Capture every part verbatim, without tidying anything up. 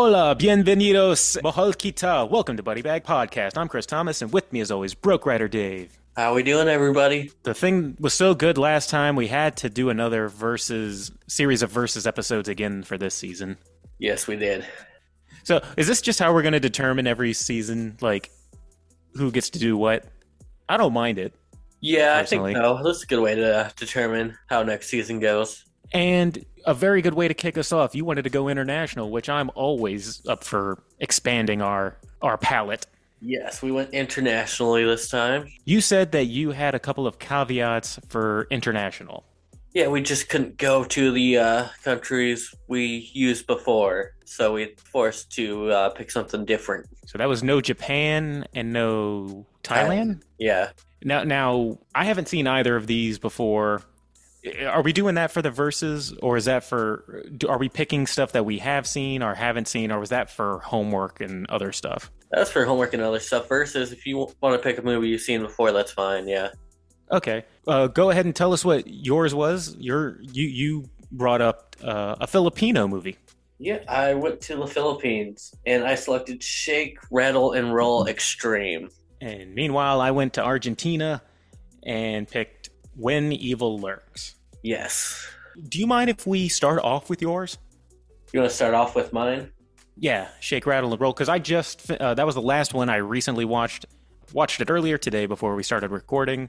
Hola, bienvenidos, Moholkita. Welcome to Buddy Bag Podcast. I'm Chris Thomas, and with me, as always, Broke Rider Dave. How we doing, everybody? The thing was so good last time, we had to do another versus series of versus episodes again for this season. Yes, we did. So, is this just how we're going to determine every season, like, who gets to do what? I don't mind it. Yeah, personally. I think so. That's a good way to uh, determine how next season goes. And a very good way to kick us off. You wanted to go international, which I'm always up for expanding our our palette. Yes, we went internationally this time. You said that you had a couple of caveats for international. Yeah, we just couldn't go to the uh, countries we used before, so we forced to uh, pick something different. So that was no Japan and no Thailand? Yeah. Now, now I haven't seen either of these before. Are we doing that for the verses, or is that for, are we picking stuff that we have seen or haven't seen, or was that for homework and other stuff? That's for homework and other stuff. Versus, if you want to pick a movie you've seen before, that's fine, yeah. Okay. Uh, go ahead and tell us what yours was. Your, you, you brought up uh, a Filipino movie. Yeah, I went to the Philippines, and I selected Shake, Rattle, and Roll Extreme. And meanwhile, I went to Argentina and picked When Evil Lurks. Yes. Do you mind if we start off with yours? You want to start off with mine? Yeah, Shake, Rattle, and Roll, because I just, uh, that was the last one I recently watched. Watched it earlier today before we started recording,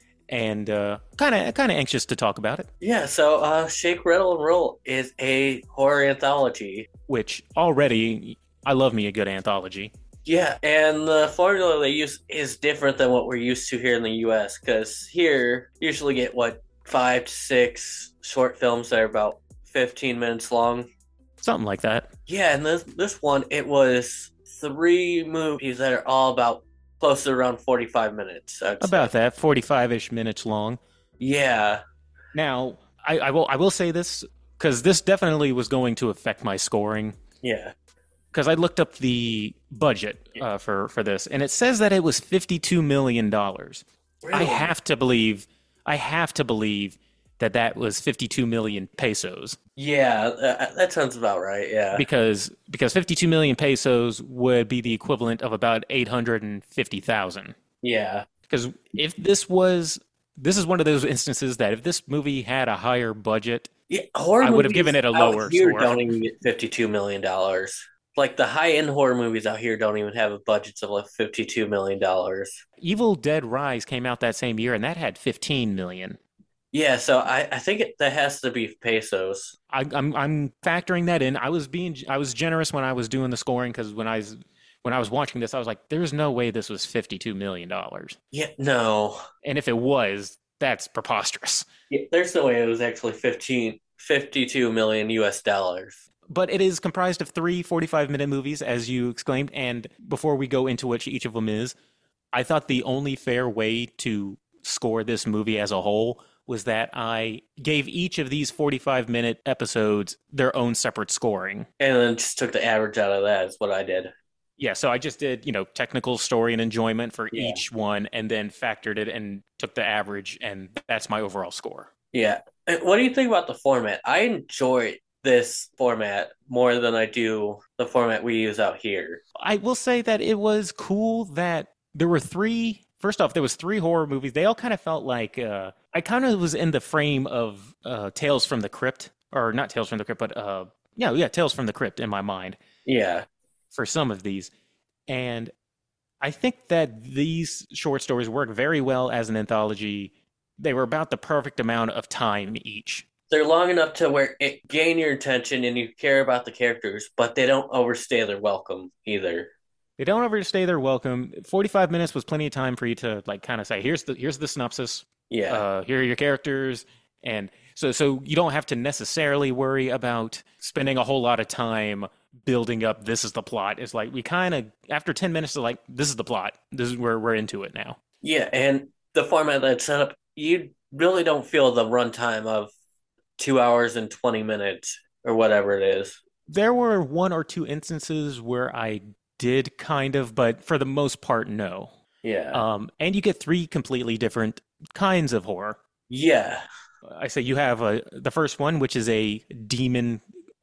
and kind of kind of anxious to talk about it. Yeah, so uh, Shake, Rattle, and Roll is a horror anthology. Which already, I love me a good anthology. Yeah, and the formula they use is different than what we're used to here in the U S, because here, you usually get, what, five to six short films that are about fifteen minutes long? Something like that. Yeah, and this, this one, it was three movies that are all about close to around forty-five minutes. About say. that, forty-five-ish minutes long. Yeah. Now, I, I will I will say this, because this definitely was going to affect my scoring. Yeah. Because I looked up the budget uh, for, for this, and it says that it was fifty-two million dollars. Really? I have to believe, I have to believe that that was fifty-two million pesos. Yeah, uh, that sounds about right, yeah. Because because fifty-two million pesos would be the equivalent of about eight hundred fifty thousand. Yeah. Because if this was, this is one of those instances that if this movie had a higher budget, yeah, horror I would have given it a lower here score. Don't even get fifty-two million dollars. Like, the high-end horror movies out here don't even have budgets of like fifty-two million dollars. Evil Dead Rise came out that same year, and that had fifteen million dollars. Yeah, so I, I think it, that has to be pesos. I, I'm I'm factoring that in. I was being I was generous when I was doing the scoring, because when I was when I was watching this, I was like, "There's no way this was fifty-two million dollars." Yeah, no. And if it was, that's preposterous. Yeah, there's no way it was actually fifteen, fifty-two million U S dollars. But it is comprised of three forty-five-minute movies, as you exclaimed. And before we go into what each of them is, I thought the only fair way to score this movie as a whole was that I gave each of these forty-five-minute episodes their own separate scoring. And then just took the average out of that is what I did. Yeah, so I just did, you know, technical story and enjoyment for Yeah. each one, and then factored it and took the average, and that's my overall score. Yeah. And what do you think about the format? I enjoy this format more than I do the format we use out here. I will say that it was cool that there were three. First off, there was three horror movies. They all kind of felt like uh, I kind of was in the frame of uh, Tales from the Crypt, or not Tales from the Crypt, but uh, yeah, yeah, Tales from the Crypt in my mind. Yeah. For some of these, and I think that these short stories work very well as an anthology. They were about the perfect amount of time each. They're long enough to where it gain your attention and you care about the characters, but they don't overstay their welcome either. They don't overstay their welcome. forty-five minutes was plenty of time for you to like kind of say, here's the here's the synopsis. Yeah. Uh, here are your characters. And so so you don't have to necessarily worry about spending a whole lot of time building up this is the plot. It's like we kind of, after ten minutes, of like, this is the plot. This is where we're into it now. Yeah, and the format that's set up, you really don't feel the runtime of two hours and twenty minutes or whatever it is. There were one or two instances where I did kind of, but for the most part, no. Yeah. Um, and you get three completely different kinds of horror. Yeah. I say you have a, the first one, which is a demon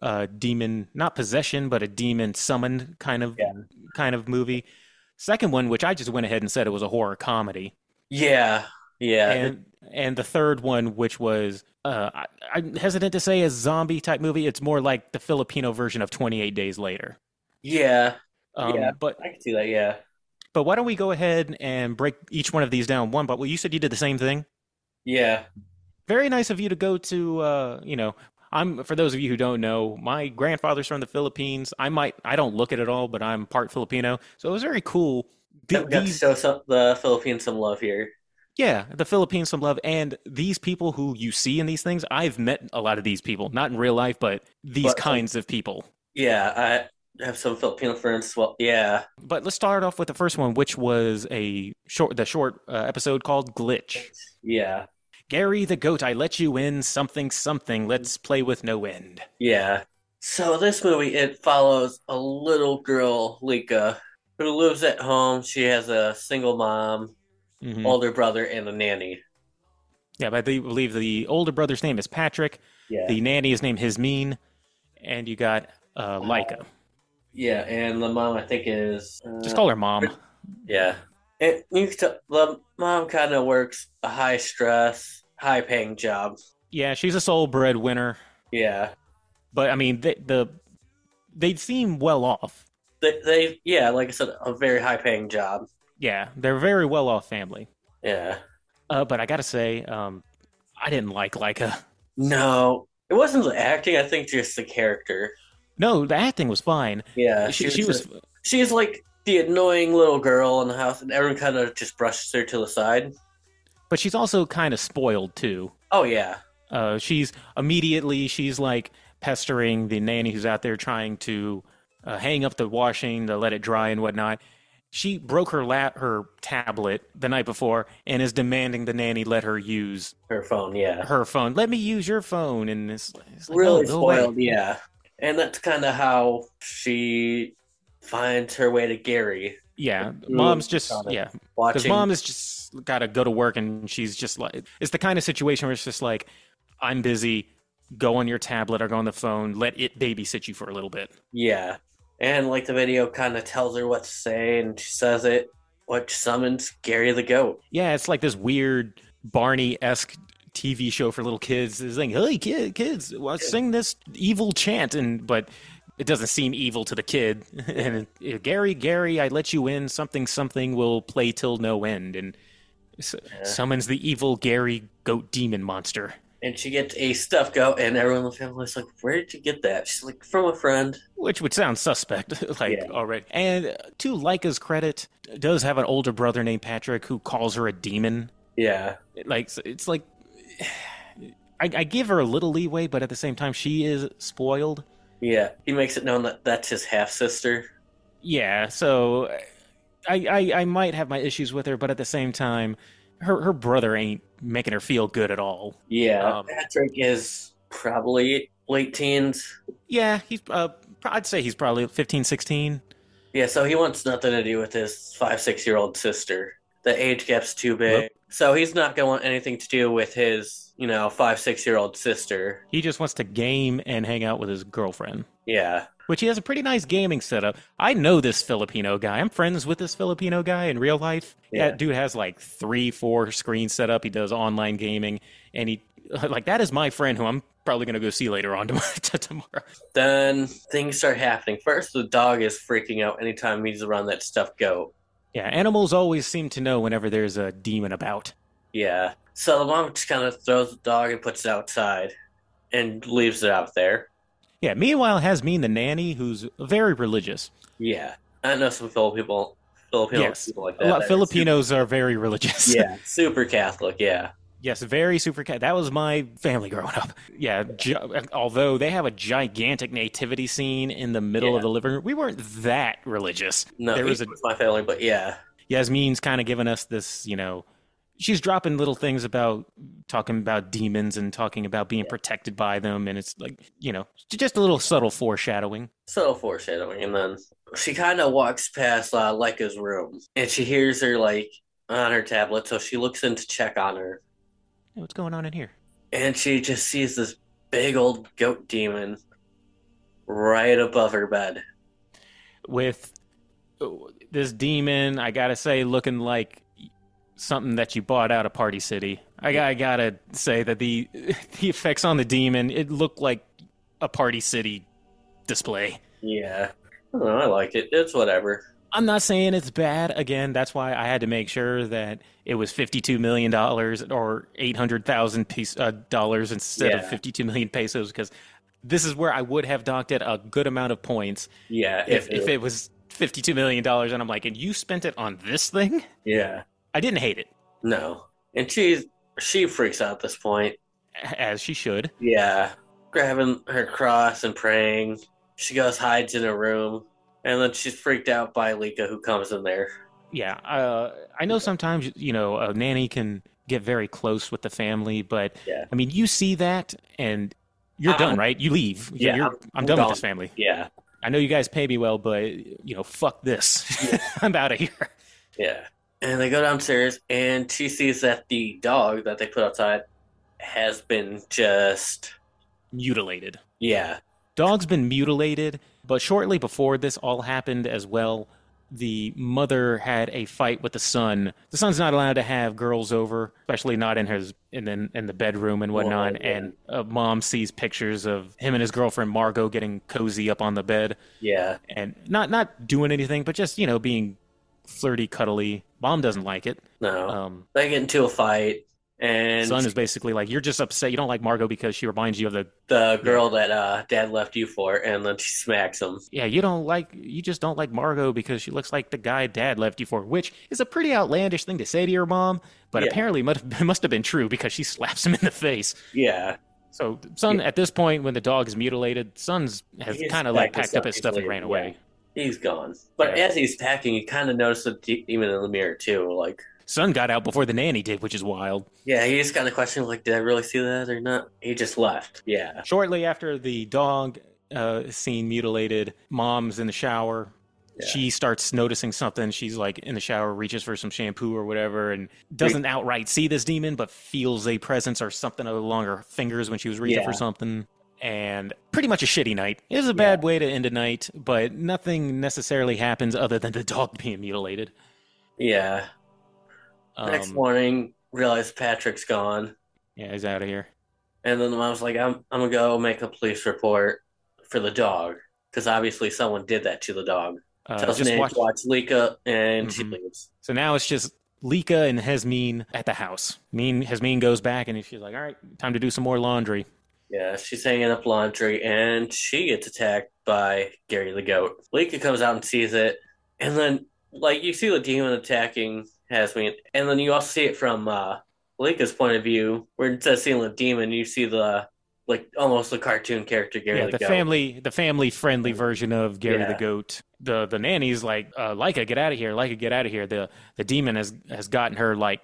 uh, demon, not possession, but a demon summoned kind of Yeah. kind of movie. Second one, which I just went ahead and said it was a horror comedy, Yeah. Yeah. It- and and the third one, which was uh, I, I'm hesitant to say a zombie type movie. It's more like the Filipino version of twenty-eight Days Later. yeah. Yeah. Um, but I can see that. Yeah. but why don't we go ahead and break each one of these down one? But well, you said you did the same thing. Yeah. Very nice of you to go to. Uh, you know, I'm for those of you who don't know, my grandfather's from the Philippines. I might I don't look it at all, but I'm part Filipino, so it was very cool. The, We got to these show some, the Philippines some love here. Yeah, the Philippines, some love. And these people who you see in these things, I've met a lot of these people, not in real life, but these But some, kinds of people. yeah, I have some Filipino friends. Well, yeah. But let's start off with the first one, which was a short, the short uh, episode called Glitch. Yeah. Gary the goat, I let you in something something. Let's play with no end. Yeah. So this movie, it follows a little girl, Lika, who lives at home. She has a single mom, hmm older brother, and a nanny. Yeah, but I believe the older brother's name is Patrick. Yeah. The nanny is named Hismeen, and you got uh, Leica. Yeah, and the mom, I think, is. Uh, Just call her mom. Yeah. And you can tell, the mom kind of works a high stress, high paying job. Yeah, she's a sole breadwinner. Yeah. But I mean, they, the they seem well off. They, they, yeah, like I said, a very high paying job. Yeah, they're a very well off family. Yeah. Uh, but I gotta say, um, I didn't like Leica. No, it wasn't the acting. I think just the character. No, the acting was fine. Yeah, She, she was, a- she's like the annoying little girl in the house, and everyone kind of just brushes her to the side. but she's also kind of spoiled too. Oh yeah, Uh, she's immediately she's like pestering the nanny who's out there trying to uh, hang up the washing to let it dry and whatnot. She broke her lap her tablet the night before and is demanding the nanny let her use her phone. Yeah, her phone. Let me use your phone, and it's, it's like, really oh, go away. spoiled. Yeah, and that's kind of how she finds her way to Gary. Yeah, Through mom's just comic. yeah, because Watching. mom is just got to go to work, and she's just like it's the kind of situation where it's just like I'm busy. Go on your tablet or go on the phone. Let it babysit you for a little bit. Yeah, and like the video kind of tells her what to say, and she says it, which summons Gary the goat. Yeah, it's like this weird Barney-esque T V show for little kids. It's like, hey, kid, kids, well, sing this evil chant, and but it doesn't seem evil to the kid. and it, Gary, Gary, I let you in. Something, something will play till no end, and s- Yeah. summons the evil Gary goat demon monster. And she gets a stuffed goat, and everyone in the family is like, "Where did you get that?" She's like, "From a friend." Which would sound suspect, like Yeah. already. And uh, to Leica's credit, does have an older brother named Patrick who calls her a demon. Yeah, Like it's like I, I give her a little leeway, but at the same time, she is spoiled. yeah. He makes it known that that's his half sister. Yeah, so I, I I might have my issues with her, but at the same time, her her brother ain't making her feel good at all. Yeah, Um, Patrick is probably late teens. Yeah, he's uh, I'd say he's probably fifteen, sixteen. Yeah, so he wants nothing to do with his five, six year old sister. The age gap's too big. So he's not going to want anything to do with his, you know, five, six year old sister. He just wants to game and hang out with his girlfriend, Yeah. which he has a pretty nice gaming setup. I know this Filipino guy. I'm friends with this Filipino guy in real life. Yeah, Yeah. dude has like three, four screens set up. He does online gaming, and he like that is my friend who I'm probably gonna go see later on tomorrow. Then things start happening. First, the dog is freaking out anytime he's around that stuffed goat. Yeah, animals always seem to know whenever there's a demon about. Yeah. So the mom just kind of throws the dog and puts it outside and leaves it out there. Yeah. Meanwhile, Hasmeen the nanny, who's very religious. Yeah. I know some Filipino people, Filipino Yes, people like a that. lot that are Filipinos are very religious. Super, yeah. Super Catholic. Yeah. Yes, very super cat. That was my family growing up. Yeah, gi- although they have a gigantic nativity scene in the middle Yeah. of the living room, we weren't that religious. No, there it was a was my family, but yeah. Yasmin's kind of giving us this, you know, she's dropping little things about talking about demons and talking about being protected by them, and it's like, you know, just a little subtle foreshadowing. Subtle foreshadowing, and then she kind of walks past uh, Leica's room, and she hears her like on her tablet, so she looks in to check on her, Hey, what's going on in here? and she just sees this big old goat demon right above her bed. with this demon, I gotta say, looking like something that you bought out of Party City. I, I gotta say that the the effects on the demon, it looked like a Party City display. Yeah. I don't know, I like it. It's whatever. I'm not saying it's bad. Again, that's why I had to make sure that it was fifty-two million dollars or eight hundred thousand uh, dollars instead of Yeah. fifty-two million pesos, because this is where I would have docked it a good amount of points Yeah. if If if it, it was fifty-two million dollars, and I'm like, and you spent it on this thing? yeah. I didn't hate it, No. And she she freaks out at this point. as she should. Yeah. Grabbing her cross and praying. She goes hides in her room. And then she's freaked out by Lika who comes in there. Yeah, uh, I know sometimes, you know, a nanny can get very close with the family, but Yeah. I mean, you see that and you're Um, done, right? You leave. yeah, You're, I'm- I'm, I'm done gone. with this family. Yeah. I know you guys pay me well, but, you know, fuck this. I'm out of here. Yeah. And they go downstairs and she sees that the dog that they put outside has been just Mutilated. yeah. Dog's been mutilated, but shortly before this all happened as well, the mother had a fight with the son. The son's not allowed to have girls over, especially not in his in the, in the bedroom and whatnot. Well, yeah. And uh, mom sees pictures of him and his girlfriend Margot getting cozy up on the bed Yeah. and not not doing anything, but just, you know, being flirty, cuddly. Mom doesn't like it. No. Um, They get into a fight and son is basically like, you're just upset. You don't like Margot because she reminds you of the the girl that uh dad left you for and then she smacks him. yeah, you don't like, you just don't like Margot because she looks like the guy dad left you for, which is a pretty outlandish thing to say to your mom, but Yeah. apparently must, must have been true because she slaps him in the face. Yeah. So, son, Yeah. at this point, when the dog is mutilated, son's has He's kind of like packed his packed up his stuff, stuff and he's ran leaving, away. He's gone. But Yeah. as he's packing, he kind of noticed the de- demon in the mirror too. Like, Son got out before the nanny did, which is wild. yeah, he just kind of questioned, like, did I really see that or not? He just left. Yeah. Shortly after the dog uh, is seen mutilated, mom's in the shower. Yeah. She starts noticing something. She's like in the shower, reaches for some shampoo or whatever, and doesn't outright see this demon, but feels a presence or something along her fingers when she was reaching Yeah. for something. And pretty much a shitty night. It was a bad way to end a night, but nothing necessarily happens other than the dog being mutilated. Yeah. Um, Next morning, realized Patrick's gone. yeah, he's out of here. And then the mom's like, I'm, I'm gonna go make a police report for the dog. Because obviously someone did that to the dog. Uh, Tells just Nanny watch. to watch Lika, and she Mhm. leaves. So now it's just Lika and Hesmeen at the house. Mean Hesmeen goes back and she's like, "All right, time to do some more laundry." Yeah, she's hanging up laundry, and she gets attacked by Gary the goat. Lika comes out and sees it, and then, like, you see the demon attacking Hasmin, and then you also see it from uh, Lika's point of view, where instead of seeing the demon, you see the, like, almost the cartoon character Gary Yeah, the, the goat. family, the family-friendly version of Gary Yeah. the Goat. The the nanny's like, uh, "Leica, get out of here! Leica, get out of here!" The the demon has has gotten her like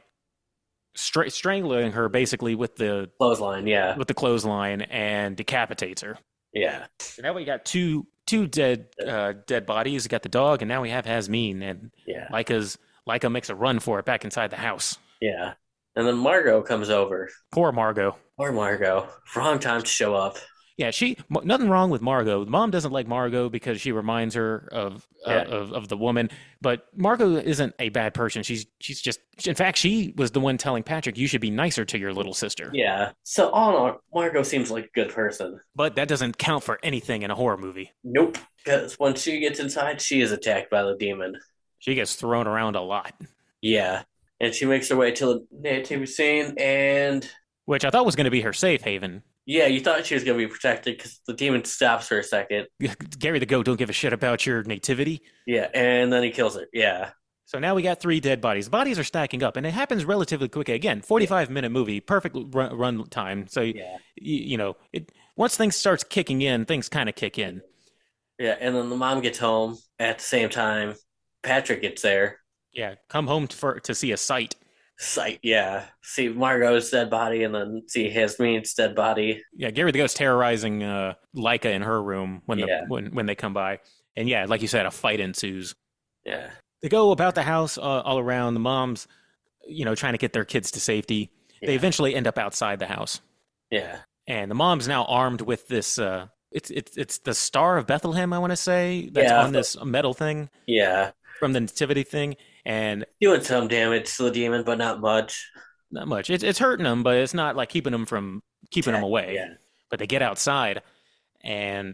stra- strangling her basically with the Clothesline, yeah, with the clothesline and decapitates her. yeah, So now we got two two dead uh, dead bodies. We got the dog, and now we have Hasmin, and yeah, Leica's Leica makes a run for it back inside the house. yeah. And then Margot comes over. Poor Margot. Poor Margot. Wrong time to show up. Yeah, she m- nothing wrong with Margot. Mom doesn't like Margot because she reminds her of uh, Yeah. of of the woman. But Margot isn't a bad person. She's she's just in fact she was the one telling Patrick you should be nicer to your little sister. Yeah. So all in all, Margot seems like a good person. But that doesn't count for anything in a horror movie. Nope. Because when she gets inside, she is attacked by the demon. She gets thrown around a lot, Yeah. And she makes her way to the nativity scene, and which I thought was going to be her safe haven. yeah, you thought she was going to be protected because the demon stops for a second. Gary the Goat don't give a shit about your nativity. Yeah, and then he kills her. Yeah. So now we got three dead bodies. The bodies are stacking up, and it happens relatively quickly. Again, forty-five minute movie, perfect run, run time. So Yeah. you, you know, it once things starts kicking in, things kind of kick in. Yeah, and then the mom gets home at the same time. Patrick gets there. Yeah, come home to, for to see a sight. Sight, yeah. See Margot's dead body, and then see Hasmin's dead body. Yeah, Gary the Goat's terrorizing uh, Leica in her room when the Yeah. when when they come by, and yeah, like you said, a fight ensues. Yeah. They go about the house uh, all around. The moms, you know, trying to get their kids to safety. They Yeah. eventually end up outside the house, Yeah. and the mom's now armed with this uh, it's it's it's the Star of Bethlehem, I want to say, that's Yeah, on this metal thing yeah, from the nativity thing, and doing some damage to the demon, but not much. not much. It's it's hurting them, but it's not like keeping them from keeping them Attack, away. yeah, But they get outside, and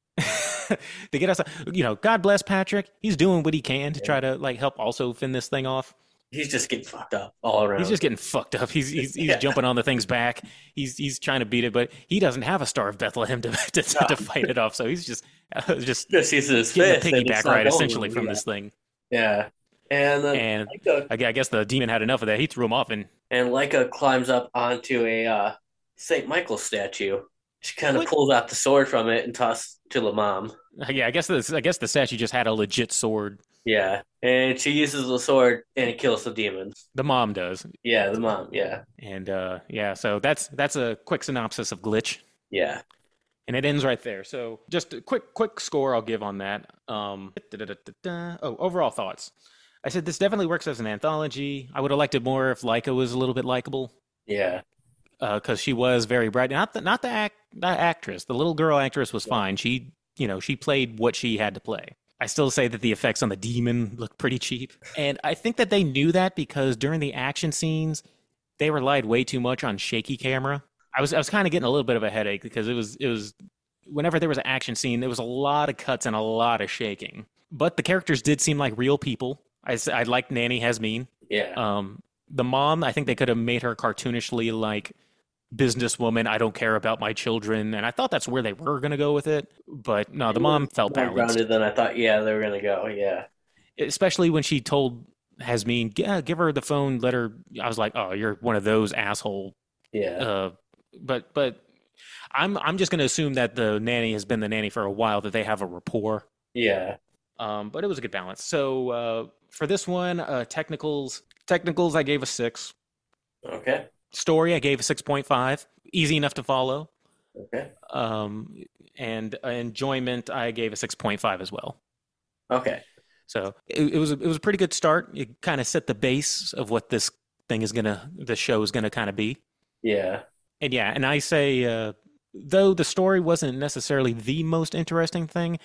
they get outside. You know, God bless Patrick. He's doing what he can to yeah. try to like help also fend this thing off. He's just getting fucked up all He's around. just getting fucked up. He's he's he's Yeah, jumping on the thing's back. He's he's trying to beat it, but he doesn't have a Star of Bethlehem to to, to no, fight it off. So he's just uh, just just using his getting a fist, and it's piggyback not ride going essentially with from him. this thing. Yeah, yeah. And then And Leica I gu- I guess the demon had enough of that. He threw him off, and and Leica climbs up onto a uh, Saint Michael statue. She kind of what? pulls out the sword from it and tosses to the mom. Yeah, I guess this. I guess the statue just had a legit sword. Yeah, and she uses the sword and it kills the demon. The mom does, Yeah, the mom. Yeah, and uh, yeah. So that's that's a quick synopsis of Glitch, yeah, and it ends right there. So just a quick quick score I'll give on that. Um, da-da-da-da-da. Oh, overall thoughts. I said this definitely works as an anthology. I would have liked it more if Leica was a little bit likable, yeah, because uh, she was very bright. Not the not the act the actress. The little girl actress was yeah, fine. She you know she played what she had to play. I still say that the effects on the demon look pretty cheap, and I think that they knew that because during the action scenes, they relied way too much on shaky camera. I was I was kind of getting a little bit of a headache because it was it was whenever there was an action scene, there was a lot of cuts and a lot of shaking. But the characters did seem like real people. I I liked Nanny Hasmin. yeah. Um, the mom, I think they could have made her cartoonishly like businesswoman. I don't care about my children, and I thought that's where they were going to go with it. But no, the mom felt More balanced, grounded than I thought. Yeah, they were gonna go. Yeah, especially when she told Hasmin, yeah, give her the phone, let her. I was like, oh, you're one of those asshole. yeah, Uh, but but I'm I'm just going to assume that the nanny has been the nanny for a while, that they have a rapport. yeah. Um, but it was a good balance. So uh, for this one, uh, technicals technicals I gave a six. Okay, Story I gave a six point five. Easy enough to follow. okay, Um, and uh, enjoyment I gave a six point five as well. okay. So it, it was a, it was a pretty good start. It kind of set the base of what this thing is gonna, the show is gonna kind of be. Yeah, And yeah, and I say, uh, though the story wasn't necessarily the most interesting thing,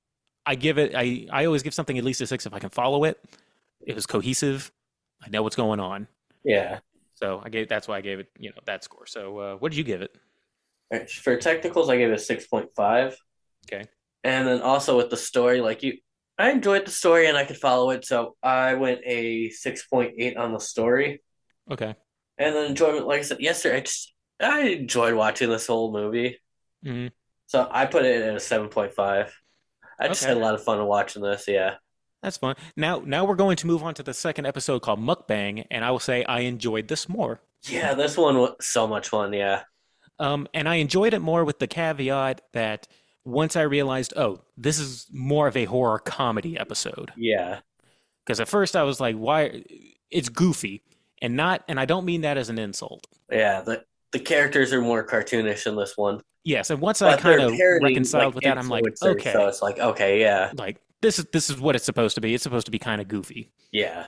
I give it. I I always give something at least a six if I can follow it. It was cohesive. I know what's going on. yeah. So I gave. That's why I gave it. You know that score. So uh, what did you give it? All right, for technicals, I gave it a six point five. Okay. And then also with the story, like you, I enjoyed the story and I could follow it, so I went a six point eight on the story. Okay. And then enjoyment, like I said yesterday, I just I enjoyed watching this whole movie, hmm so I put it at a seven point five. I just Okay. had a lot of fun watching this. Yeah, That's fun. Now now we're going to move on to the second episode called Mukbang, and I will say I enjoyed this more. yeah, this one was so much fun. Yeah, Um, and I enjoyed it more with the caveat that once I realized, oh, this is more of a horror comedy episode. yeah, Because at first I was like, why? It's goofy, and not, and I don't mean that as an insult. yeah. The the characters are more cartoonish in this one, Yes, and once I but kind they're of parodying reconciled like with that, I'm like, influencers, so okay, it's like okay, yeah, like this is this is what it's supposed to be. It's supposed to be kind of goofy. yeah,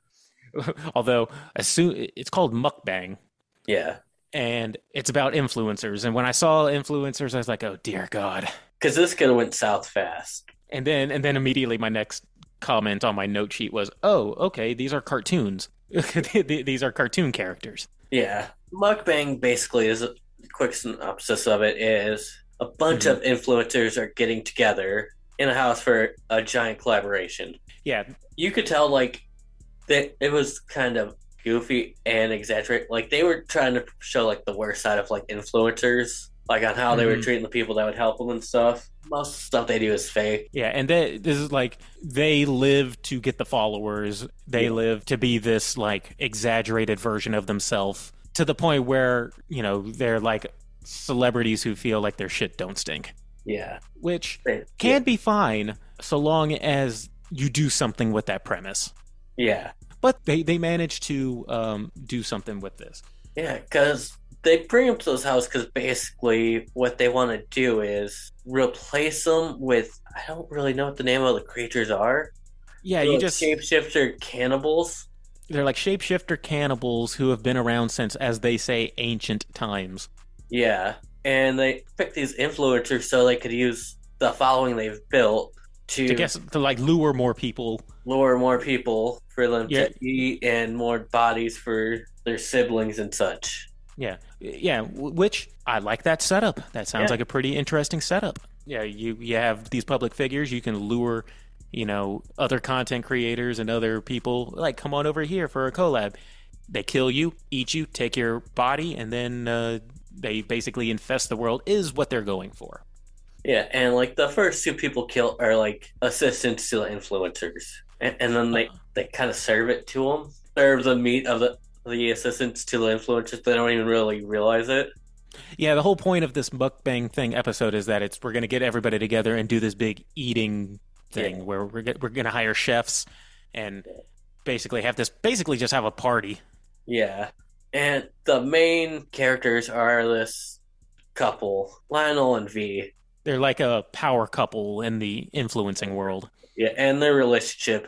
Although, as soon it's called Mukbang, yeah. and it's about influencers. And when I saw influencers, I was like, oh dear God. Because this could have went south fast. And then and then immediately my next comment on my note sheet was, oh, okay, these are cartoons. These are cartoon characters. Yeah. Mukbang basically is a quick synopsis of it is a bunch Mhm. of influencers are getting together in a house for a giant collaboration. Yeah. You could tell like that it was kind of goofy and exaggerated. Like they were trying to show like the worst side of like influencers, like on how they were Mhm. treating the people that would help them and stuff. Most stuff they do is fake. Yeah, and they, this is like they live to get the followers. They Yeah. live to be this like exaggerated version of themselves to the point where, you know, they're like celebrities who feel like their shit don't stink, Yeah. which They- can be fine so long as you do something with that premise. Yeah. But they, they managed to um, do something with this. Yeah, because they bring them to this house because basically what they want to do is replace them with I don't really know what the name of the creatures are. Yeah, They're you like just shapeshifter cannibals. they're like shapeshifter cannibals who have been around since, as they say, ancient times. Yeah, and they picked these influencers so they could use the following they've built To to guess to like lure more people. lure more people for them Yeah. to eat and more bodies for their siblings and such. Yeah, yeah. w- Which I like that setup. That sounds Yeah. like a pretty interesting setup. Yeah, you you have these public figures. You can lure, you know, other content creators and other people. Like, come on over here for a collab. They kill you, eat you, take your body, and then uh, they basically infest the world. Is what they're going for. Yeah, and like the first two people killed are like assistants to the influencers, and, and then they they kind of serve it to them, serve the meat of the the assistants to the influencers. They don't even really realize it. Yeah, the whole point of this mukbang thing episode is that it's we're gonna get everybody together and do this big eating thing Yeah. where we're get, we're gonna hire chefs and basically have this basically just have a party. Yeah, and the main characters are this couple, Lionel and V. They're like a power couple in the influencing world. Yeah, and their relationship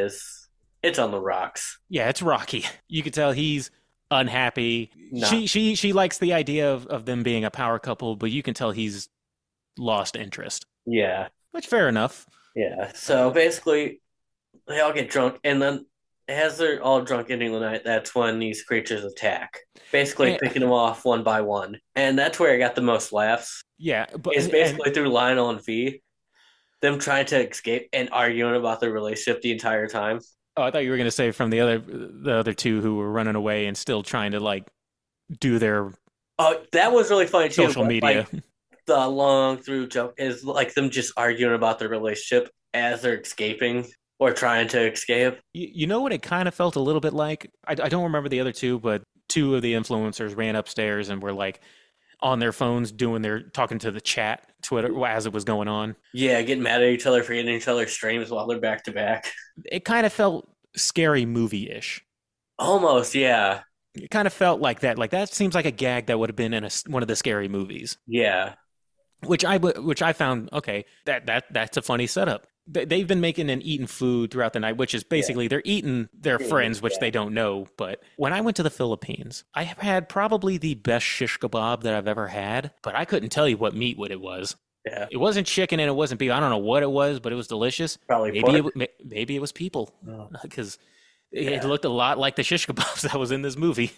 is it's on the rocks. Yeah, it's rocky. You could tell he's unhappy. No. She she she likes the idea of, of them being a power couple, but you can tell he's lost interest. Yeah, Which fair enough. yeah. So basically, they all get drunk, and then as they're all drunk ending the night, that's when these creatures attack. Basically, Yeah. picking them off one by one, and that's where I got the most laughs. Yeah, but Is and- basically through Lionel and V, them trying to escape and arguing about their relationship the entire time. oh, I thought you were gonna say from the other the other two who were running away and still trying to like do their Oh, that was really funny too. social but, media. like, the long through joke is like them just arguing about their relationship as they're escaping or trying to escape. You, you know what it kind of felt a little bit like? I, I don't remember the other two, but two of the influencers ran upstairs and were like on their phones doing their talking to the chat Twitter as it was going on. Yeah, getting mad at each other for getting each other's streams while they're back to back. It kind of felt scary movie-ish. Almost, yeah. It kind of felt like that. Like that seems like a gag that would have been in a, one of the scary movies, Yeah. which I w- which I found okay. That that that's a funny setup. They- They've been making and eating food throughout the night, which is basically they're eating their Yeah, friends, which yeah. they don't know. But when I went to the Philippines, I have had probably the best shish kebab that I've ever had. But I couldn't tell you what meat what it was. Yeah. It wasn't chicken and it wasn't beef. I don't know what it was, but it was delicious. Probably Maybe pork. it, wa- ma- maybe it was people Oh. because it Yeah. looked a lot like the shish kebabs that was in this movie.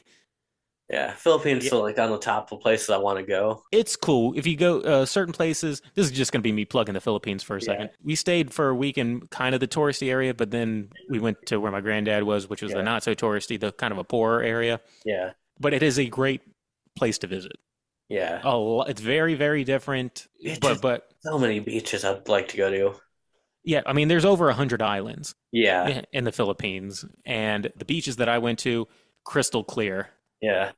Yeah. Philippines Yeah. still like on the top of places I want to go. It's cool if you go uh, certain places. This is just going to be me plugging the Philippines for a Yeah. second. We stayed for a week in kind of the touristy area, but then we went to where my granddad was, which was Yeah. the not so touristy, the kind of a poorer area. Yeah. But it is a great place to visit. Yeah. A lo- it's very very different, It's but just- but So many beaches I'd like to go to. yeah, I mean there's over a hundred islands Yeah. in the Philippines, and the beaches that I went to crystal clear. Yeah.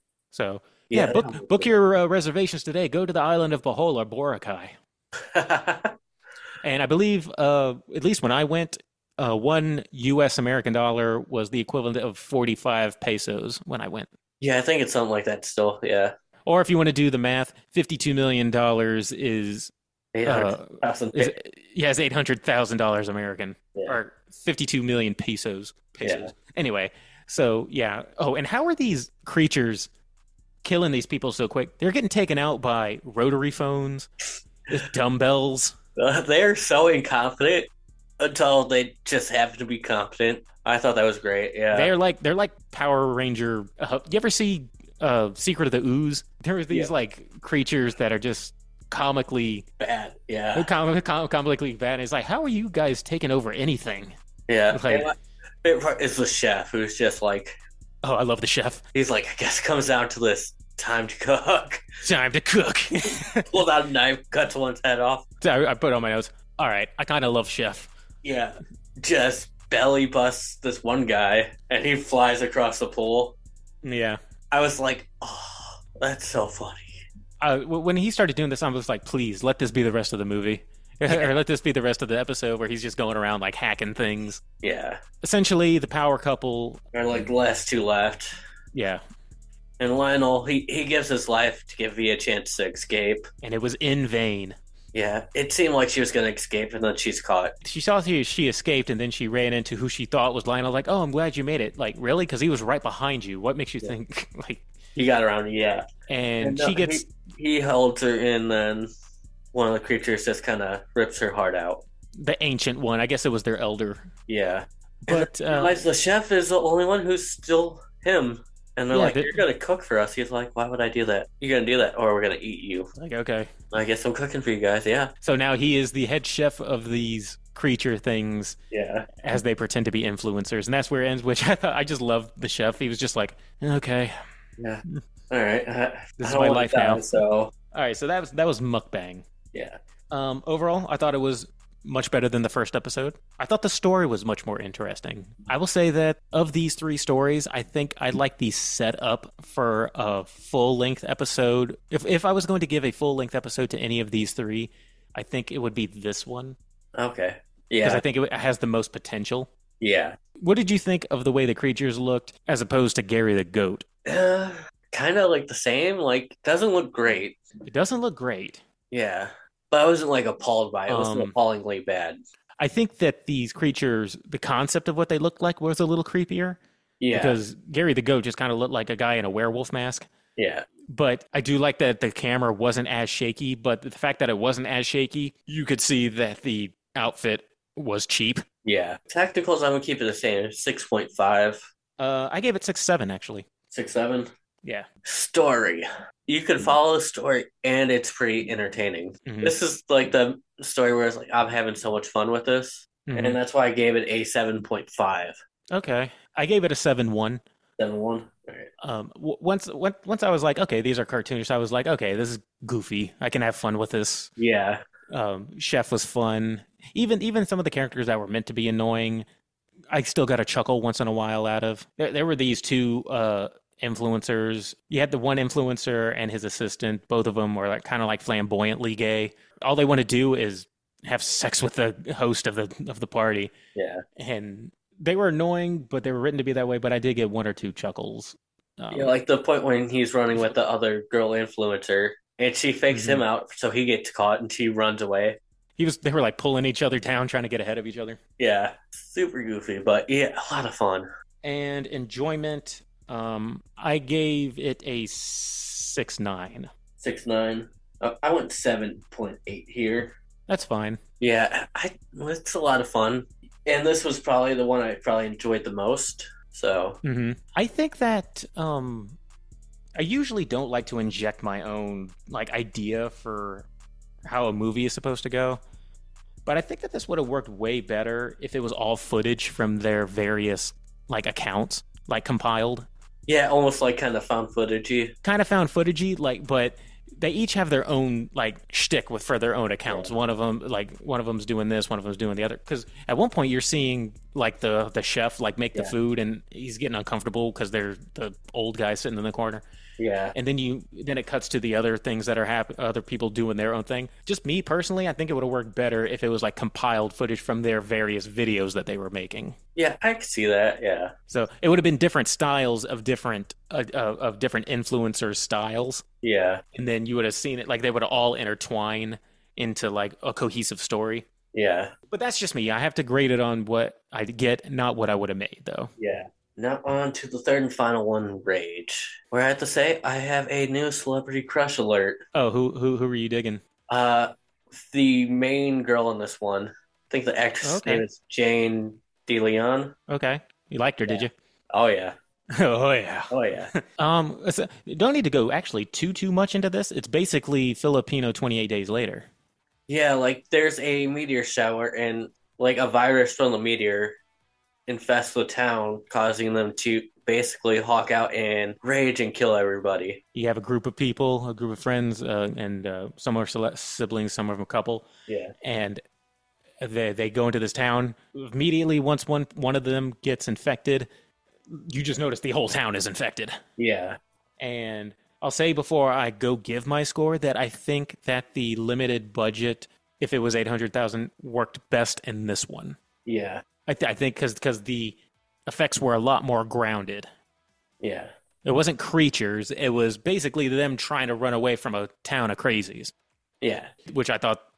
So yeah, book book your uh, reservations today. Go to the island of Bohol or Boracay. And I believe, uh, at least when I went, uh, one U S American dollar was the equivalent of forty-five pesos when I went. Yeah, I think it's something like that still. Yeah. Or if you want to do the math, fifty-two million dollars is, eight uh, hundred thousand. is yeah, it's eight hundred thousand dollars American, Yeah. or fifty-two million pesos. Pesos. Yeah. Anyway, so yeah. Oh, and how are these creatures killing these people so quick? They're getting taken out by rotary phones, with dumbbells. Uh, they're so incompetent until they just happen to be competent. I thought that was great. Yeah. They're like they're like Power Ranger. Uh, you ever see uh, Secret of the Ooze? There are these Yeah. like creatures that are just comically, bad. Yeah. com- com- comically bad. It's like, how are you guys taking over anything? Yeah. Like- And my favorite part is the chef who's just like, Oh, I love the chef. he's like, I guess it comes down to this time to cook. Time to cook. Pulls out a knife, cuts one's head off. I, I put on my notes. All right, I kind of love Chef. Yeah. Just belly busts this one guy and he flies across the pool. Yeah. I was like, oh, that's so funny. Uh, w- when he started doing this, I was like, please let this be the rest of the movie. Or let this be the rest of the episode where he's just going around like hacking things. Yeah. Essentially, the power couple. Or like the last two left. Yeah. And Lionel, he, he gives his life to give V a chance to escape. And it was in vain. Yeah, it seemed like she was going to escape, and then she's caught. She saw she, she escaped, and then she ran into who she thought was Lionel. Like, oh, I'm glad you made it. Like, really? Because he was right behind you. What makes you Yeah. think? Like, He got around, yeah. and And she no, gets he, he holds her, and then one of the creatures just kind of rips her heart out. the ancient one. I guess it was their elder. Yeah. But And uh, realize the chef is the only one who's still him. And they're Yeah, like, that- "You're gonna cook for us." He's like, "Why would I do that? You're gonna do that, or we're gonna eat you." like, okay. I guess I'm cooking for you guys. Yeah, So now he is the head chef of these creature things yeah, as they pretend to be influencers, and that's where it ends. Which I thought I just loved the chef. He was just like, okay, yeah. All right, uh, this I is don't my wanna life die, now. So All right, so that was that was mukbang. yeah, Um, overall, I thought it was much better than the first episode. I thought the story was much more interesting. I will say that of these three stories, I think I like the setup for a full length episode. If if I was going to give a full length episode to any of these three, I think it would be this one okay, because yeah, I think it has the most potential. yeah. What did you think of the way the creatures looked as opposed to Gary the goat? Uh, kind of like the same. Like, doesn't look great. It doesn't look great. Yeah, but I wasn't like appalled by it. It wasn't Um, appallingly bad. I think that these creatures, the concept of what they looked like was a little creepier Yeah, because Gary the goat just kind of looked like a guy in a werewolf mask. yeah, But I do like that the camera wasn't as shaky, but the fact that it wasn't as shaky, you could see that the outfit was cheap. yeah. Tacticals, I'm gonna keep it the same. Six point five, Uh, I gave it six seven actually. six seven. Yeah. Story. You can follow the story, and it's pretty entertaining. Mhm. This is like the story where it's like I'm having so much fun with this, Mhm. and that's why I gave it a seven point five. Okay. I gave it a seven one. Seven one. All right. Um, w- once once once I was like, okay, these are cartoonish. I was like, okay, this is goofy. I can have fun with this. Yeah, Um, Chef was fun. Even even some of the characters that were meant to be annoying, I still got a chuckle once in a while out of. There, there were these two uh, influencers. You had the one influencer and his assistant. Both of them were like kind of like flamboyantly gay. All they want to do is have sex with the host of the of the party, yeah, and they were annoying, but they were written to be that way. But I did get one or two chuckles. Um, yeah. Like the point when he's running with the other girl influencer, and she fakes Mhm. him out, so he gets caught, and she runs away. he was. They were like pulling each other down, trying to get ahead of each other. Yeah, super goofy, but yeah, a lot of fun. And enjoyment, um, I gave it a six nine. Six nine. Uh, I went seven point eight here. That's fine. Yeah, I it's a lot of fun, and this was probably the one I probably enjoyed the most. So hmm I think that um, I usually don't like to inject my own like idea for how a movie is supposed to go, but I think that this would have worked way better if it was all footage from their various like accounts, like compiled. yeah, almost like kind of found footagey. Kind of found footagey, like, but they each have their own like shtick with for their own accounts. Yeah. One of them, like, one of them's doing this, one of them's doing the other. Because at one point you're seeing like the the chef like make the Yeah. food, and he's getting uncomfortable because they're the old guy sitting in the corner. Yeah, And then you then it cuts to the other things that are happen, other people doing their own thing. Just me personally, I think it would have worked better if it was like compiled footage from their various videos that they were making. yeah, I can see that. Yeah, So it would have been different styles of different uh, uh, of different influencers' styles, yeah, and then you would have seen it like they would all intertwine into like a cohesive story. yeah, But that's just me. I have to grade it on what I get, not what I would have made, though. yeah. Now on to the third and final one, Rage. Where I have to say I have a new celebrity crush alert. Oh, who who who were you digging? Uh, the main girl in this one, I think the actress' Okay. name is Jane DeLeon. Okay, you liked her, did you? Oh yeah, Oh yeah. oh yeah. Um, so- don't need to go actually too too much into this. It's basically Filipino twenty-eight Days Later. Yeah, like there's a meteor shower and like a virus from the meteor infests the town, causing them to basically hawk out and rage and kill everybody. You have a group of people, a group of friends, uh, and uh, some are sele- siblings, some are a couple, Yeah, and they they go into this town. Immediately, once one one of them gets infected, you just notice the whole town is infected. yeah, And I'll say before I go give my score that I think that the limited budget, if it was eight hundred thousand, worked best in this one. yeah, I, th- I think because because the effects were a lot more grounded. yeah, It wasn't creatures. It was basically them trying to run away from a town of crazies, yeah, which I thought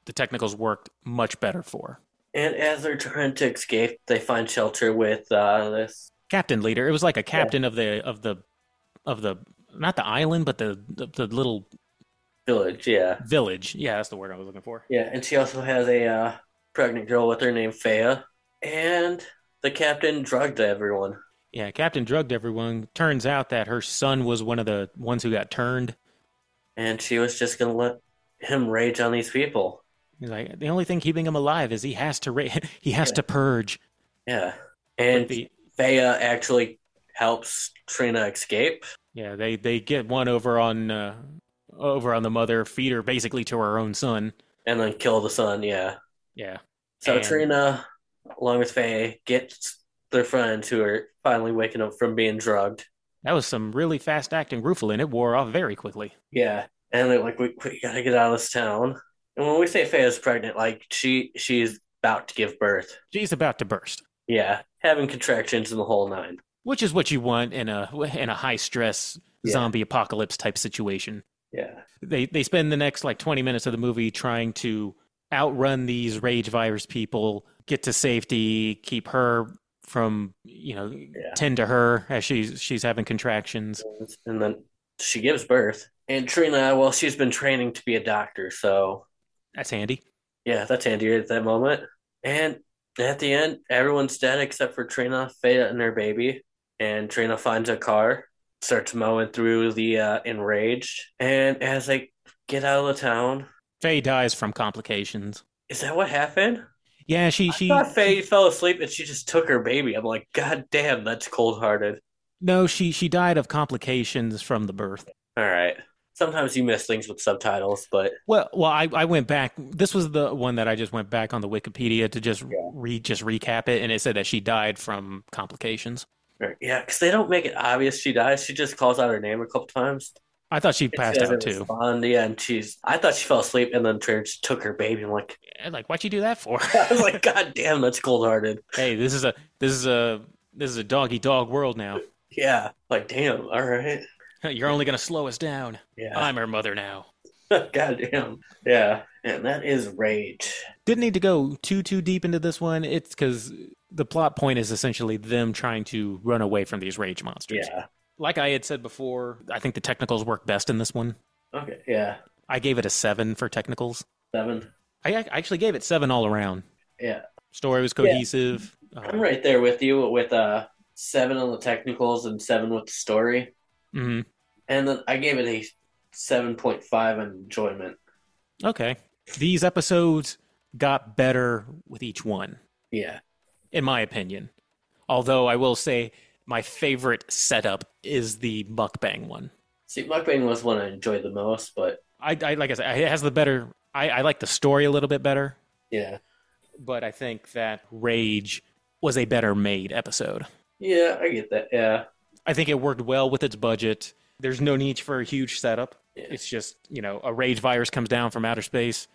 the technicals worked much better for. And as they're trying to escape, they find shelter with uh, this Captain leader. It was like a yeah, captain of the of the of the not the island, but the the, the little village. Yeah, village. Yeah, that's the word I was looking for. yeah, and she also has a uh, pregnant girl with her named Faya, and the captain drugged everyone. Yeah, Captain drugged everyone. Turns out that her son was one of the ones who got turned. And she was just gonna let him rage on these people. He's like, the only thing keeping him alive is he has to ra- he has Yeah. to purge. Yeah, and The, Faya actually helps Trina escape. yeah, they they get one over on uh, over on the mother, feed her basically to her own son. And then kill the son, yeah. Yeah, So and Trina, along with Faye, gets their friends who are finally waking up from being drugged. that was some really fast acting. Rufalin, it wore off very quickly. Yeah. And they're like, we, we gotta get out of this town. And when we say Faye is pregnant, like she she's about to give birth. She's about to burst, Yeah. Having contractions in the whole nine. which is what you want in a in a high stress Yeah. zombie apocalypse type situation. Yeah. They they spend the next like twenty minutes of the movie trying to outrun these rage virus people, get to safety, keep her from, you know, Yeah. tend to her as she's she's having contractions. And then she gives birth. And Trina, well, she's been training to be a doctor, so That's handy. yeah, that's handy at that moment. And at the end, everyone's dead except for Trina, Faya, and her baby. And Trina finds a car, starts mowing through the uh, enraged. And as they get out of the town, Faye dies from complications. is that what happened? Yeah, she I she thought Faye fell asleep and she just took her baby. I'm like, God damn, that's cold hearted. no, she she died of complications from the birth. All right. Sometimes you miss things with subtitles, but Well, well, I, I went back. This was the one that I just went back on the Wikipedia to just Yeah. read, just recap it, and it said that she died from complications. yeah, because they don't make it obvious she dies. She just calls out her name a couple times. I thought she It passed says out in too. Respond, yeah, and she's. I thought she fell asleep, and then Trina just took her baby. I'm like, And, like, why'd you do that for? I was like, God damn, that's cold hearted. Hey, this is a this is a this is a doggy dog world now. Yeah, like damn. All right. You're only gonna slow us down. Yeah. I'm her mother now. God damn. Yeah, and that is rage. Didn't need to go too too deep into this one. It's because the plot point is essentially them trying to run away from these rage monsters. Yeah. Like I had said before, I think the technicals work best in this one. Okay. Yeah. I gave it a seven for technicals. Seven. I ac- actually gave it seven all around. Yeah. Story was cohesive. I'm right there with you with uh seven on the technicals and seven with the story, hmm and then I gave it a seven point five on enjoyment. Okay. These episodes got better with each one, Yeah. in my opinion. Although I will say my favorite setup is the mukbang one. See, Mukbang was one I enjoyed the most, but I, I like I said, it has the better. I, I like the story a little bit better, yeah. but I think that Rage was a better made episode. Yeah, I get that. Yeah. I think it worked well with its budget. There's no need for a huge setup. Yeah. It's just, you know, a rage virus comes down from outer space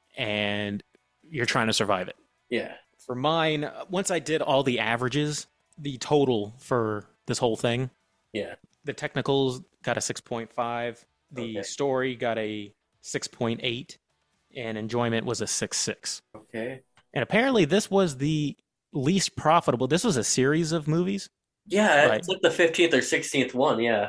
and you're trying to survive it. Yeah. For mine, once I did all the averages, the total for this whole thing, Yeah. the technicals got a six point five, the Okay. story got a six point eight, and enjoyment was a six point six. Okay. And apparently this was the least profitable. This was a series of movies, Yeah, Right. it's like the fifteenth or sixteenth one. Yeah.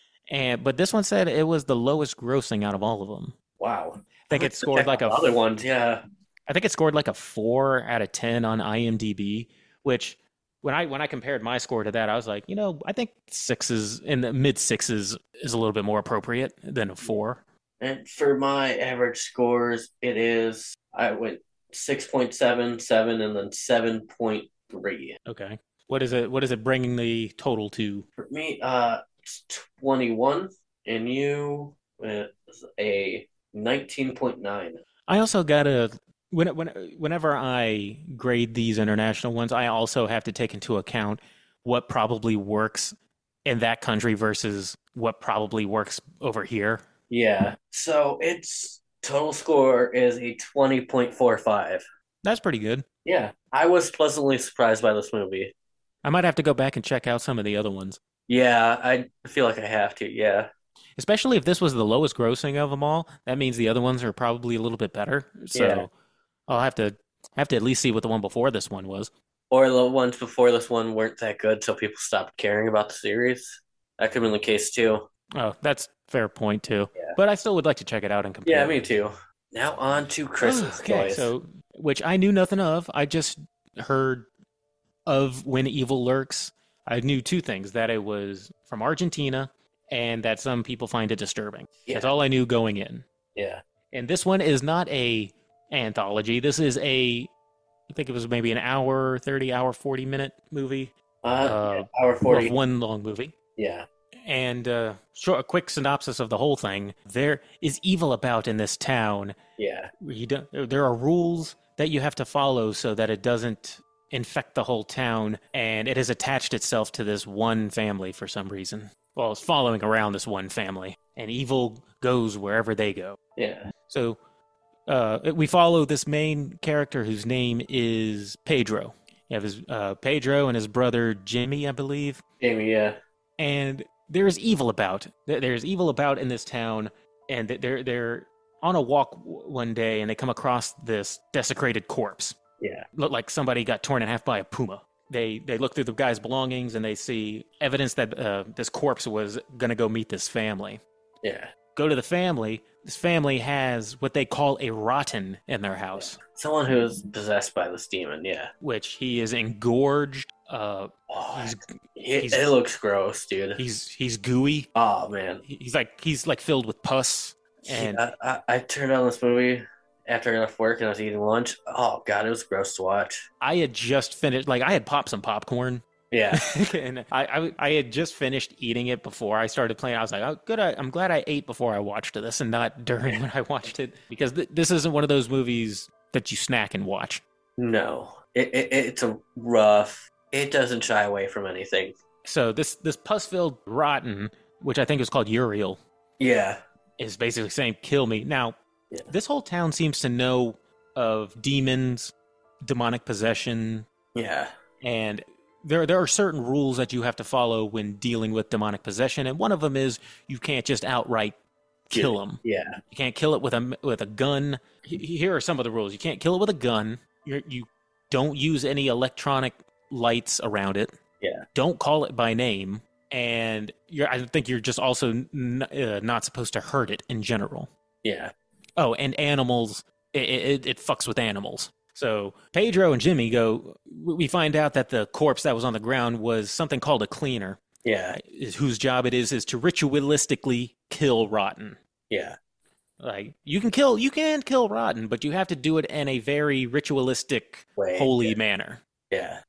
and but this one said it was the lowest grossing out of all of them. Wow. I think it Check scored like out a the other ones. Yeah. I think it scored like a four out of ten on IMDb, which when I when I compared my score to that, I was like, you know, I think sixes in the mid sixes is a little bit more appropriate than a four. And for my average scores, it is I went six point seven, seven, and then seven point three. Okay. What is it? What is it bringing the total to? For me, uh, it's twenty-one, and you went a nineteen point nine. I also got to when when whenever I grade these international ones, I also have to take into account what probably works in that country versus what probably works over here. Yeah. So its total score is a twenty point four five. That's pretty good. Yeah. I was pleasantly surprised by this movie. I might have to go back and check out some of the other ones. Yeah, I feel like I have to. Yeah. Especially if this was the lowest grossing of them all, that means the other ones are probably a little bit better. Yeah. So I'll have to have to at least see what the one before this one was. Or the ones before this one weren't that good, so people stopped caring about the series. That could have been the case too. Oh, that's a fair point too. Yeah. But I still would like to check it out and Yeah, compare. me too. Now on to Christmas Okay, toys. so which I knew nothing of. I just heard of When Evil Lurks. I knew two things: that it was from Argentina, and that some people find it disturbing. Yeah. That's all I knew going in. Yeah. And this one is not a anthology. This is a, I think it was maybe an hour, thirty hour, forty minute movie. Uh, Uh, yeah, hour forty. Of one long movie. Yeah. And uh, short, a quick synopsis of the whole thing. There is evil about in this town. Yeah. You don't, there are rules that you have to follow so that it doesn't infect the whole town, and it has attached itself to this one family for some reason. Well, it's following around this one family, and evil goes wherever they go. Yeah. So uh, we follow this main character whose name is Pedro. You have his uh, Pedro and his brother Jimmy, I believe. Jamie, yeah. And there is evil about. There's evil about in this town, and they're they're on a walk one day, and they come across this desecrated corpse. Yeah. Looked like somebody got torn in half by a puma. They they look through the guy's belongings, and they see evidence that uh, this corpse was gonna go meet this family. Yeah. Go to the family. This family has what they call a rotten in their house, Someone who's possessed by this demon, yeah. which he is engorged. Uh, Oh, he's it, he's- it looks gross, dude. he's he's gooey. Oh, man. He- He's like he's like filled with pus. And I, I, I turned on this movie after I left work and I was eating lunch. Oh, God, it was gross to watch. I had just finished. Like I had popped some popcorn. Yeah. and I, I I had just finished eating it before I started playing. I was like, oh, good. I, I'm glad I ate before I watched this and not during when I watched it, because th- this isn't one of those movies that you snack and watch. No. It, it It's a rough. It doesn't shy away from anything. So this this pus-filled rotten, which I think is called Uriel, Yeah. is basically saying, "Kill me." Now, Yeah. this whole town seems to know of demons, demonic possession, Yeah. and there there are certain rules that you have to follow when dealing with demonic possession, and one of them is you can't just outright kill them. Yeah. You can't kill it with a with a gun. H- Here are some of the rules: you can't kill it with a gun. You're, you don't use any electronic lights around it. Yeah. Don't call it by name, and you're. I think you're just also n- uh, not supposed to hurt it in general. Yeah. Oh, and animals. It, it, it fucks with animals. So Pedro and Jimmy go. We find out that the corpse that was on the ground was something called a cleaner, Yeah. is- whose job it is is to ritualistically kill rotten. Yeah. Like you can kill, you can kill rotten, but you have to do it in a very ritualistic, Way. holy Yeah. manner. Yeah.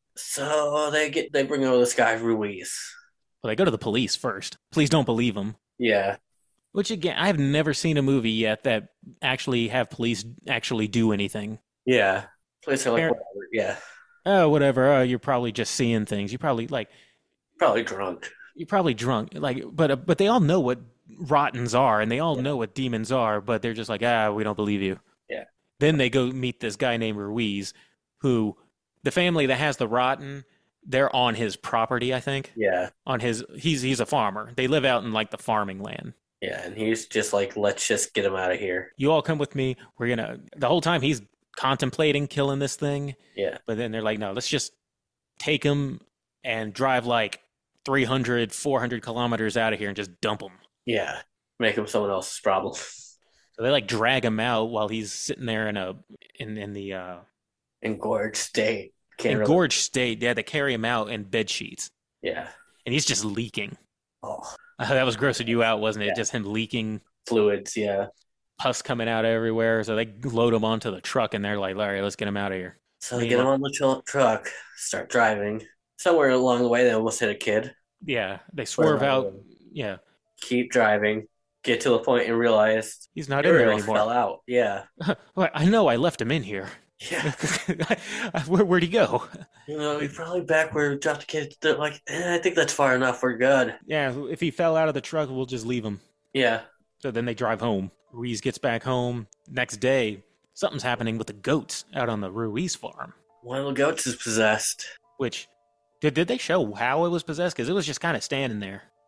So they get they bring over this guy Ruiz. Well, they go to the police first. Please don't believe them. Yeah. Which again, I have never seen a movie yet that actually have police actually do anything. Yeah. Police are like, Fair- whatever. Yeah. Oh, whatever. Oh, you're probably just seeing things. You probably like Probably drunk. you're probably drunk. Like, but uh, but they all know what rottens are, and they all Yeah. know what demons are. But they're just like, ah, we don't believe you. Yeah. Then they go meet this guy named Ruiz, who the family that has the rotten, they're on his property. I think Yeah. on his he's he's a farmer. They live out in like the farming land. Yeah. And he's just like, let's just get him out of here. You all come with me. We're gonna. The whole time he's contemplating killing this thing, Yeah. but then they're like, no, let's just take him and drive like three hundred, four hundred kilometers out of here and just dump him. Yeah. Make him someone else's problem. So they like drag him out while he's sitting there in a in in the uh Engorged state. Can't really- engorged state. Yeah, they carry him out in bed sheets, Yeah. and he's just leaking. Oh. Uh, that was grossing you out, wasn't it? Yeah. Just him leaking, Fluids. Yeah. pus coming out everywhere. So they load him onto the truck, and they're like, "All right, let's get him out of here." So they get him on the tr- truck, start driving. Somewhere along the way, they almost hit a kid. Yeah, they swerve Swerve out. out. Yeah, Keep driving. Get to the point and realize he's not in there Uriel fell anymore. out. Yeah. Well, I know I left him in here. Yeah. Where, where'd he go? You know, you're probably back where we dropped the kid. They're like, eh, I think that's far enough. We're good. Yeah, if he fell out of the truck, we'll just leave him. Yeah. So then they drive home. Ruiz gets back home. Next day, something's happening with the goats out on the Ruiz farm. One of the goats is possessed. Which, did, did they show how it was possessed? Because it was just kind of standing there.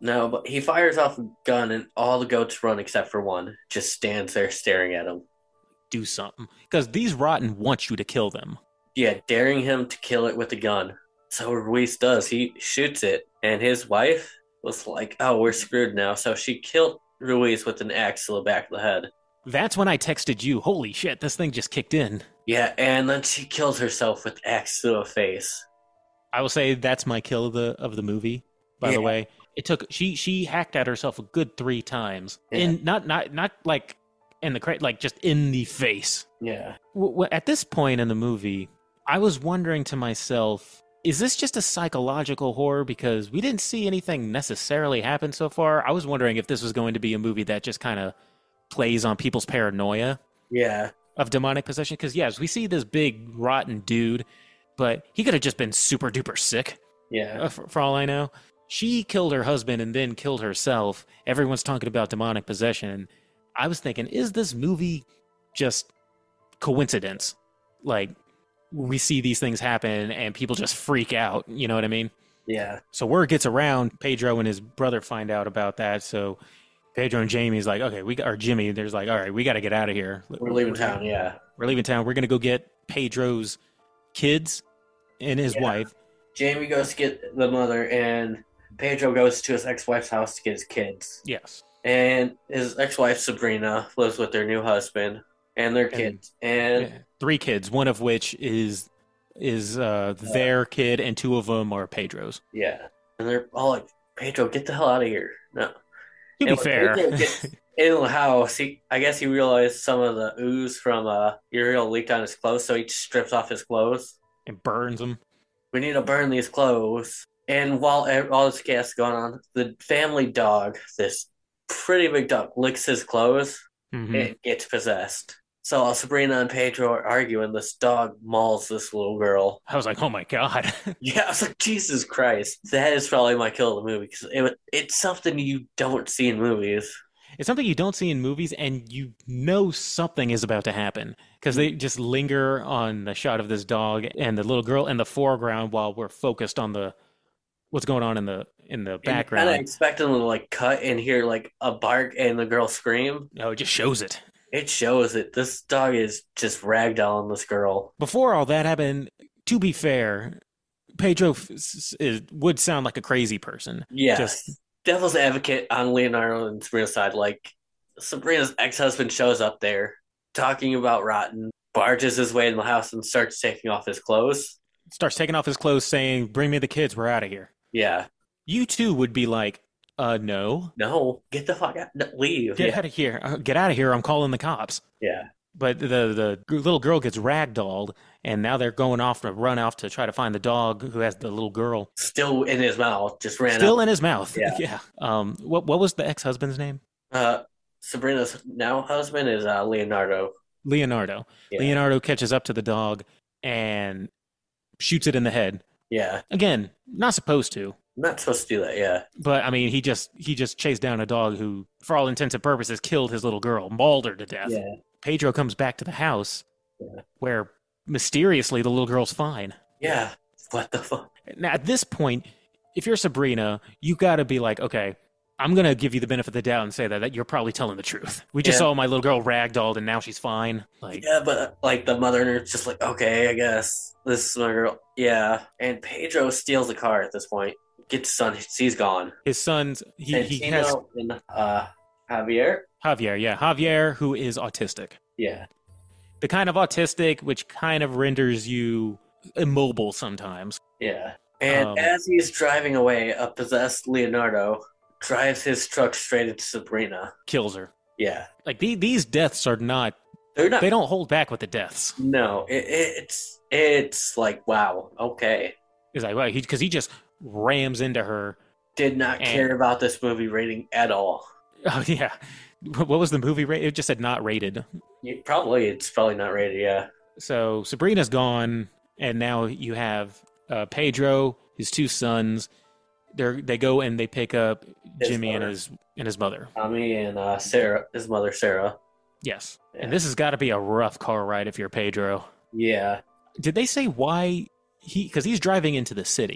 No, but he fires off a gun and all the goats run except for one. Just stands there staring at him. Do something. Because these rotten want you to kill them. Yeah, daring him to kill it with a gun. So Ruiz does. He shoots it. And his wife was like, oh, we're screwed now. So she killed Ruiz with an axe to the back of the head. That's when I texted you, holy shit, this thing just kicked in. Yeah, and then she kills herself with axe to the face. I will say that's my kill of the of the movie, by Yeah. the way. It took she she hacked at herself a good three times. Yeah. In not not not like in the cra- like just in the face. Yeah. W- w- at this point in the movie, I was wondering to myself, is this just a psychological horror? Because we didn't see anything necessarily happen so far. I was wondering if this was going to be a movie that just kind of plays on people's paranoia Yeah. of demonic possession. Because, yes, we see this big, rotten dude, but he could have just been super duper sick, Yeah. uh, for, for all I know. She killed her husband and then killed herself. Everyone's talking about demonic possession. I was thinking, is this movie just coincidence? Like, we see these things happen and people just freak out. You know what I mean? Yeah. So word gets around. Pedro and his brother find out about that. So Pedro and Jamie's like, okay, we got, or Jimmy, there's like, all right, we got to get out of here. We're leaving town, yeah. We're leaving town. We're going to go get Pedro's kids and his Yeah. wife. Jamie goes to get the mother, and Pedro goes to his ex-wife's house to get his kids. Yes. And his ex-wife, Sabrina, lives with their new husband and their And- kids. And Yeah. Three kids, one of which is is uh, their kid, and two of them are Pedro's. yeah. And they're all like, Pedro, get the hell out of here. No. To be And when fair, Pedro gets in the house, he, I guess he realized some of the ooze from uh, Uriel leaked on his clothes, so he strips off his clothes. it burns them. We need to burn these clothes. And while e- all this chaos is going on, the family dog, this pretty big dog, licks his clothes Mhm. and gets possessed. So while Sabrina and Pedro are arguing, this dog mauls this little girl. I was like, oh my god. Yeah, I was like, Jesus Christ. That is probably my kill of the movie because it, it's something you don't see in movies. It's something you don't see in movies, and you know something is about to happen because they just linger on the shot of this dog and the little girl in the foreground while we're focused on the what's going on in the in the Kind of background. expecting them to like cut and hear like a bark and the girl scream. No, it just shows it. It shows it. This dog is just ragdolling this girl. Before all that happened, to be fair, Pedro f- s- is, would sound like a crazy person. Yes. Just- Devil's advocate on Leonardo and Sabrina's side. Like, Sabrina's ex-husband shows up there talking about Rotten, barges his way in the house and starts taking off his clothes. Starts taking off his clothes, saying, "Bring me the kids. We're out of here." Yeah. You too would be like, "Uh, no, No, get the fuck out. No, leave. get yeah. out of here. Uh, Get out of here. I'm calling the cops." yeah. But the the g- little girl gets ragdolled, and now they're going off to run off to try to find the dog who has the little girl Still in his mouth. Just ran still up. in his mouth. Yeah. yeah. Um. What what was the ex husband's name? Uh, Sabrina's now husband is uh, Leonardo. Leonardo. Yeah. Leonardo catches up to the dog and shoots it in the head. Yeah. Again, not supposed to. Not supposed to do that. Yeah. But I mean, he just he just chased down a dog who, for all intents and purposes, killed his little girl, mauled her to death. Yeah. Pedro comes back to the house, Yeah. where mysteriously the little girl's fine. Yeah. What the fuck? Now, at this point, if you're Sabrina, you got to be like, okay, I'm gonna give you the benefit of the doubt and say that, that you're probably telling the truth. We just Yeah. saw my little girl ragdolled, and now she's fine. Like, Yeah, but like the mother nerd's just like, okay, I guess this is my girl. Yeah. And Pedro steals the car at this point. Gets his son. He's gone. his son's he he Santino has and uh, Javier. Javier, yeah, Javier, who is autistic. Yeah. The kind of autistic which kind of renders you immobile sometimes. Yeah. And Um, as he's driving away, a possessed Leonardo drives his truck straight into Sabrina. Kills her. Yeah. Like the, these deaths are not. They're not. They don't hold back with the deaths. No, it, it's it's like wow. Okay. Is like because he, 'cause he just rams into her. Did not And- care about this movie rating at all. Oh yeah, what was the movie rate? It just said not rated. You- Probably it's probably not rated. Yeah. So Sabrina's gone, and now you have uh, Pedro, his two sons. They they go and they pick up His Jimmy and mother. his and his mother. Tommy and uh, Sarah, his mother Sarah. Yes, Yeah. and this has got to be a rough car ride if you're Pedro. Yeah. Did they say why he? Because he's driving into the city.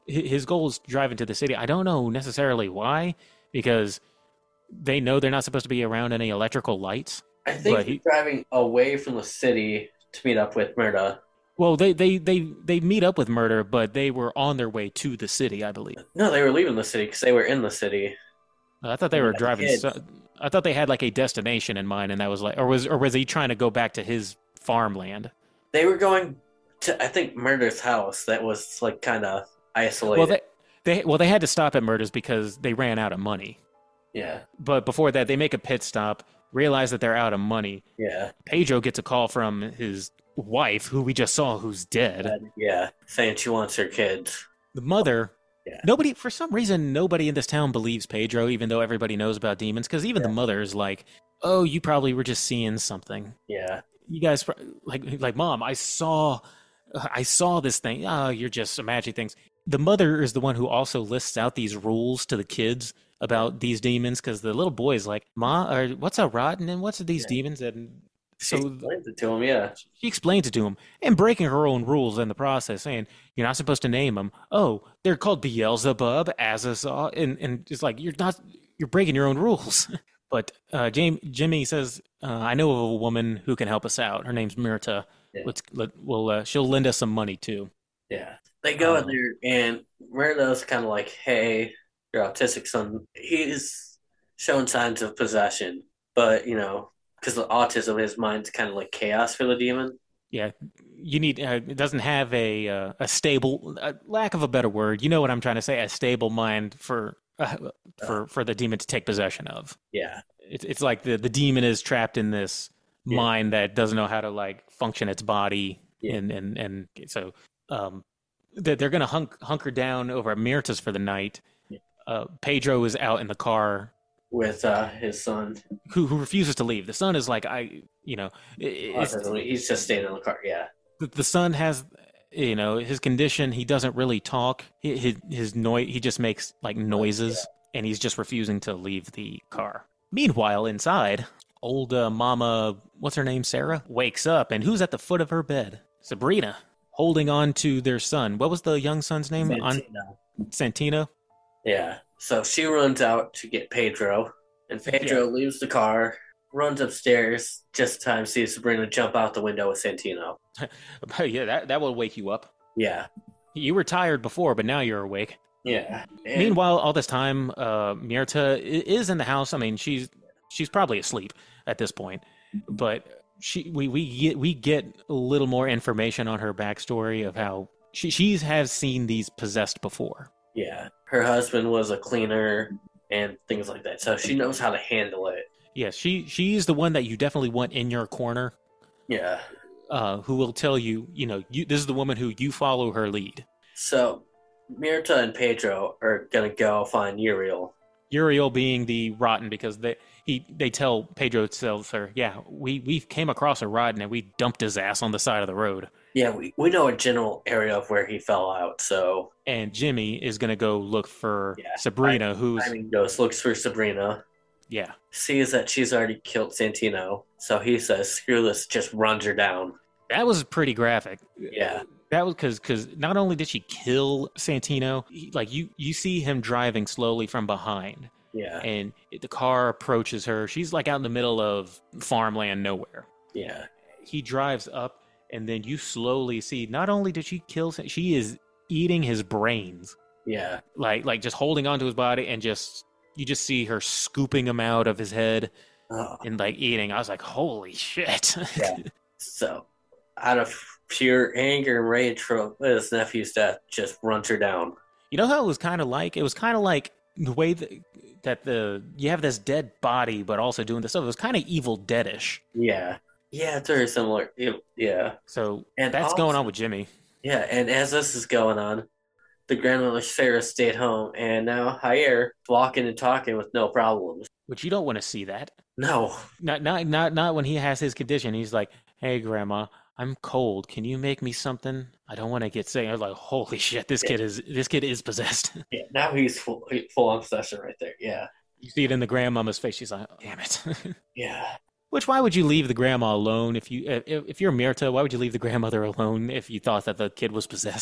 hi- his goal is to drive into the city. I don't know necessarily why, because they know they're not supposed to be around any electrical lights. I think But he's he, driving away from the city to meet up with Murda. well, they they they they meet up with Murder, but they were on their way to the city, I believe. No, they were leaving the city because they were in the city. I thought they They were got the driving. kids. So, I thought they had like a destination in mind, and that was like, or was or was he trying to go back to his farmland? They were going to, I think, Murder's house that was like kind of isolated. Well, they they well they had to stop at Murders because they ran out of money. yeah, But before that, they make a pit stop, realize that they're out of money. yeah, Pedro gets a call from his wife, who we just saw, who's dead. and- yeah, saying she wants her kids. The mother. Yeah. Nobody, for some reason, nobody in this town believes Pedro, even though everybody knows about demons. Because even the Yeah. mother is like, "Oh, you probably were just seeing something. Yeah, You guys, pro- like, like, Mom, I saw, I saw this thing. Oh, you're just imagining things." The mother is the one who also lists out these rules to the kids about these demons, because the little boy is like, "Ma, or what's a rotten and what's these Yeah. demons?" And she so explains it to him. Yeah, she explains it to him, and breaking her own rules in the process, saying you're not supposed to name them. Oh, they're called Beelzebub, Azazel, and and it's like you're not, you're breaking your own rules. But uh, James, Jimmy says, uh, "I know of a woman who can help us out. Her name's Myrta. Yeah. Let's let, well, uh, she'll lend us some money too." yeah. They go in Um, there, and Murda's kind of like, "Hey, your autistic son, he's showing signs of possession, but you know, because of autism, his mind's kind of like chaos for the demon." Yeah, you need. Uh, it doesn't have a uh, a stable, uh, lack of a better word. You know what I'm trying to say? A stable mind for uh, for for the demon to take possession of. Yeah, It's it's like the the demon is trapped in this Yeah. mind that doesn't know how to like function its body, Yeah. and and and so um, that they're gonna hunk, hunker down over at Myrta's for the night. Yeah. Uh, Pedro is out in the car, with uh, his son. who who refuses to leave. The son is like, I, you know, it- it's, Autism, he's just staying in the car. Yeah, the, the son has, you know, his condition. He doesn't really talk. Hi- His his noise. He just makes like noises, and he's just refusing to leave the car. Meanwhile, inside, old uh, Mama, what's her name, Sarah, wakes up, and who's at the foot of her bed? Sabrina, holding on to their son. What was the young son's name? On Santino. Santino. Yeah. So she runs out to get Pedro, and Pedro leaves the car, runs upstairs, just in time to see Sabrina jump out the window with Santino. Yeah, that that will wake you up. Yeah. You were tired before, but now you're awake. Yeah. And Meanwhile, all this time, uh, Myrta i- is in the house. I mean, she's she's probably asleep at this point, but she we we get we get a little more information on her backstory of how she she has seen these possessed before. yeah, her husband was a cleaner and things like that, so she knows how to handle it. Yes, she she's the one that you definitely want in your corner, Yeah. uh, who will tell you, you know, you this is the woman who you follow her lead. So Myrta and Pedro are gonna go find Uriel. Uriel being the rotten, because they he they tell Pedro tells her, yeah, we we came across a rotten and we dumped his ass on the side of the road. Yeah, we, we know a general area of where he fell out, so And Jimmy is gonna go look for Yeah, Sabrina, who's I mean goes looks for Sabrina, yeah. sees that she's already killed Santino, so he says, "Screw this," just runs her down. That was pretty graphic. Yeah. That was because because not only did she kill Santino, he- like you you see him driving slowly from behind, Yeah. and the car approaches her. She's like out in the middle of farmland, nowhere. Yeah. He drives up, and then you slowly see. Not only did she kill, San- she is eating his brains, Yeah. like like just holding onto his body, and just you just see her scooping him out of his head Oh, and like eating. I was like, holy shit! Yeah. so out of pure anger and rage for his nephew's death, just runs her down. You know how it was kind of like? It was kind of like the way that, that the you have this dead body, but also doing this stuff. It was kind of Evil Deadish. Yeah. Yeah, it's very similar. It- yeah. So And that's also- going on with Jimmy. Yeah, and as this is going on, the grandmother Sarah stayed home, and now Jair walking and talking with no problems. Which you don't want to see that. No. Not not not not when he has his condition. He's like, "Hey, Grandma, I'm cold. Can you make me something? I don't want to get sick." I was like, "Holy shit! This kid is this kid is possessed." Yeah, now he's full, full on possession right there. Yeah. You see it in the grandmama's face. She's like, "Damn it." Yeah. Which, why would you leave the grandma alone if you if, if you're Myrta? Why would you leave the grandmother alone if you thought that the kid was possessed?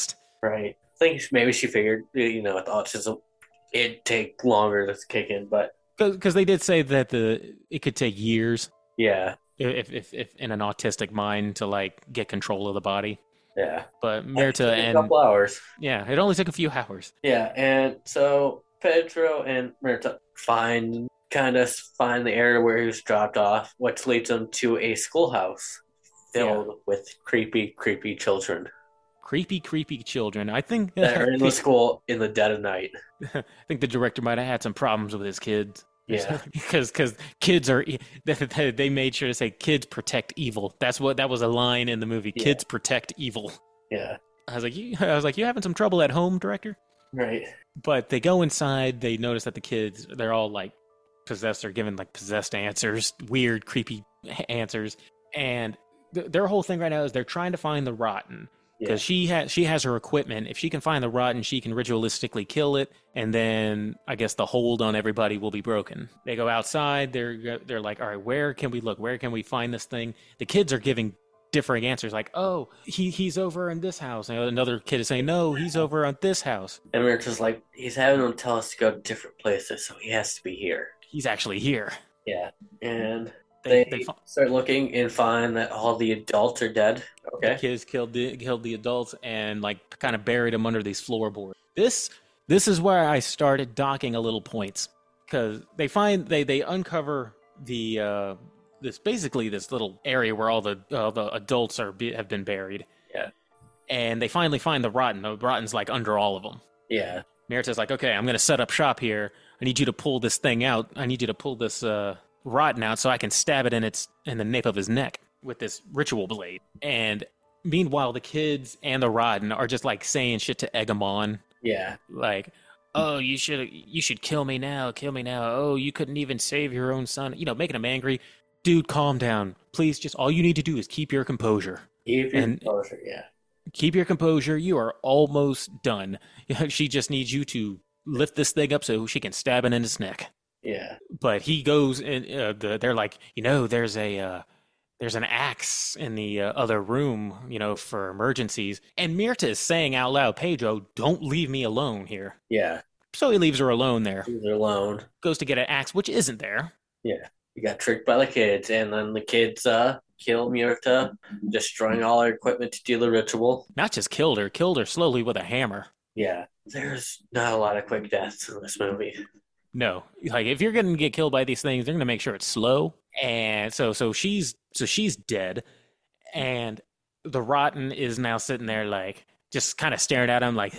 Right. I think maybe she figured, you know, with autism, it'd take longer to kick in, but Because they did say that the it could take years yeah, if, if if in an autistic mind to like get control of the body. yeah. But It Mirta took a and couple hours. yeah, it only took a few hours. Yeah, and so Pedro and Mirta find kind of find the area where he was dropped off, which leads them to a schoolhouse filled Yeah. with creepy, creepy children Creepy, creepy children. I think that are in the I school in the dead of night. think the director might have had some problems with his kids. Yeah. because because kids are they they made sure to say kids protect evil. That's what that was a line in the movie. Yeah. Kids protect evil. Yeah, I was like, you, I was like, you having some trouble at home, director? right. But they go inside. They notice that the kids they're all like possessed. They're given like possessed answers, weird, creepy answers, and th- their whole thing right now is they're trying to find the rotten. Yeah, Because she has she has her equipment. If she can find the rotten, she can ritualistically kill it, and then I guess the hold on everybody will be broken. They go outside. They're they're like, all right, where can we look? Where can we find this thing? The kids are giving differing answers, like, oh, he he's over in this house. And another kid is saying, no, he's over on this house. and we're just like, he's having them tell us to go to different places, so he has to be here. He's actually here. Yeah, and They, they, they fi- start looking and find that all the adults are dead. the Okay. kids killed the killed the adults and like kind of buried them under these floorboards. This this is where I started docking a little points because they find they they uncover the uh, this basically this little area where all the uh, the adults are be, have been buried. Yeah. And they finally find the rotten. The rotten's like under all of them. Yeah. Merita's like, okay, I'm gonna set up shop here. I need you to pull this thing out. I need you to pull this uh, rotten out so I can stab it in its in the nape of his neck with this ritual blade. And meanwhile, the kids and the rotten are just like saying shit to egg him on, Yeah. like, "Oh, you should you should kill me now, kill me now. Oh, you couldn't even save your own son." You know, making him angry. Dude, calm down, please. Just all you need to do is keep your composure. Keep your And- composure. Yeah. Keep your composure. You are almost done. She just needs you to lift this thing up so she can stab it in his neck. Yeah. But he goes and uh, the, they're like, you know, there's a uh, there's an axe in the uh, other room, you know, for emergencies. And Mirta is saying out loud, Pedro, don't leave me alone here. Yeah. So he leaves her alone there. They're alone. Goes to get an axe, which isn't there. Yeah. You got tricked by the kids, and then the kids uh kill Myrta, destroying all her equipment to do the ritual. Not just killed her, killed her slowly with a hammer. Yeah. There's not a lot of quick deaths in this movie. No, like if you're gonna get killed by these things, they're gonna make sure it's slow. And so, so she's so she's dead, and the rotten is now sitting there like just kind of staring at him like,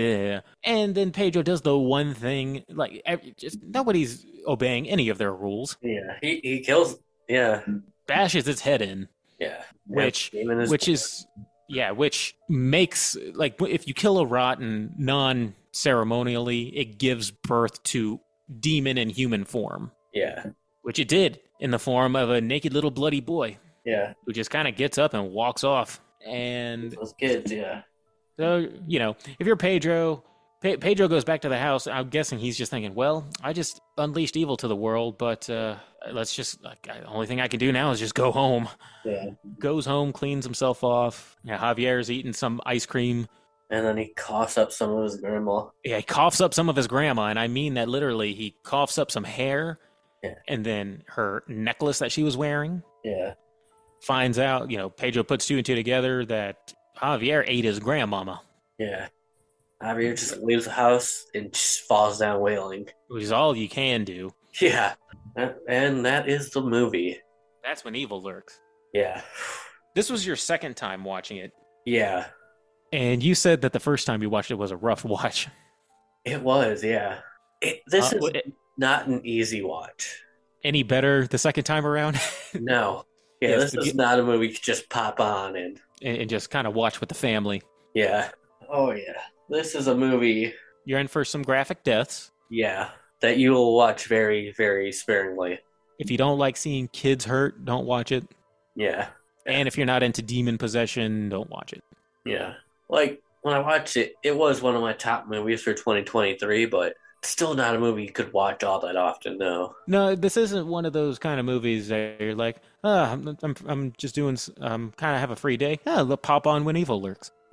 and then Pedro does the one thing like ev- just nobody's obeying any of their rules. Yeah. He he kills. Yeah. Bashes its head in, Yeah. which Demon is- which is yeah, which makes like if you kill a rotten non ceremonially, it gives birth to demon in human form. Yeah. Which it did in the form of a naked little bloody boy Yeah. who just kind of gets up and walks off. And Those kids. Yeah. so, you know, if you're Pedro, Pe- Pedro goes back to the house. I'm guessing he's just thinking, well, I just unleashed evil to the world, but uh, let's just, like, the only thing I can do now is just go home. Yeah. Goes home, cleans himself off. Yeah, Javier's eating some ice cream. And then he coughs up some of his grandma. Yeah, he coughs up some of his grandma, and I mean that literally. He coughs up some hair, Yeah. and then her necklace that she was wearing. Yeah. Finds out, you know, Pedro puts two and two together that Javier ate his grandmama, Yeah. Javier just leaves the house and just falls down wailing. which is all you can do. Yeah. That- And that is the movie. That's when evil lurks. Yeah. This was your second time watching it, Yeah. and you said that the first time you watched it was a rough watch. It was, yeah. It, this Uh, is w- not an easy watch. Any better the second time around? No. Yeah, Yes, this the- is not a movie you could just pop on and and, and just kind of watch with the family. yeah. Oh yeah. This is a movie, You're in for some graphic deaths. yeah, that you will watch very, very sparingly. If you don't like seeing kids hurt, don't watch it. Yeah. And if you're not into demon possession, don't watch it. Yeah. Like when I watched it, it was one of my top movies for twenty twenty-three, but still not a movie you could watch all that often, no. No, this isn't one of those kind of movies that you're like, ah, I'm, I'm, I'm just doing, um, kind of have a free day. Yeah, look, pop on when evil lurks.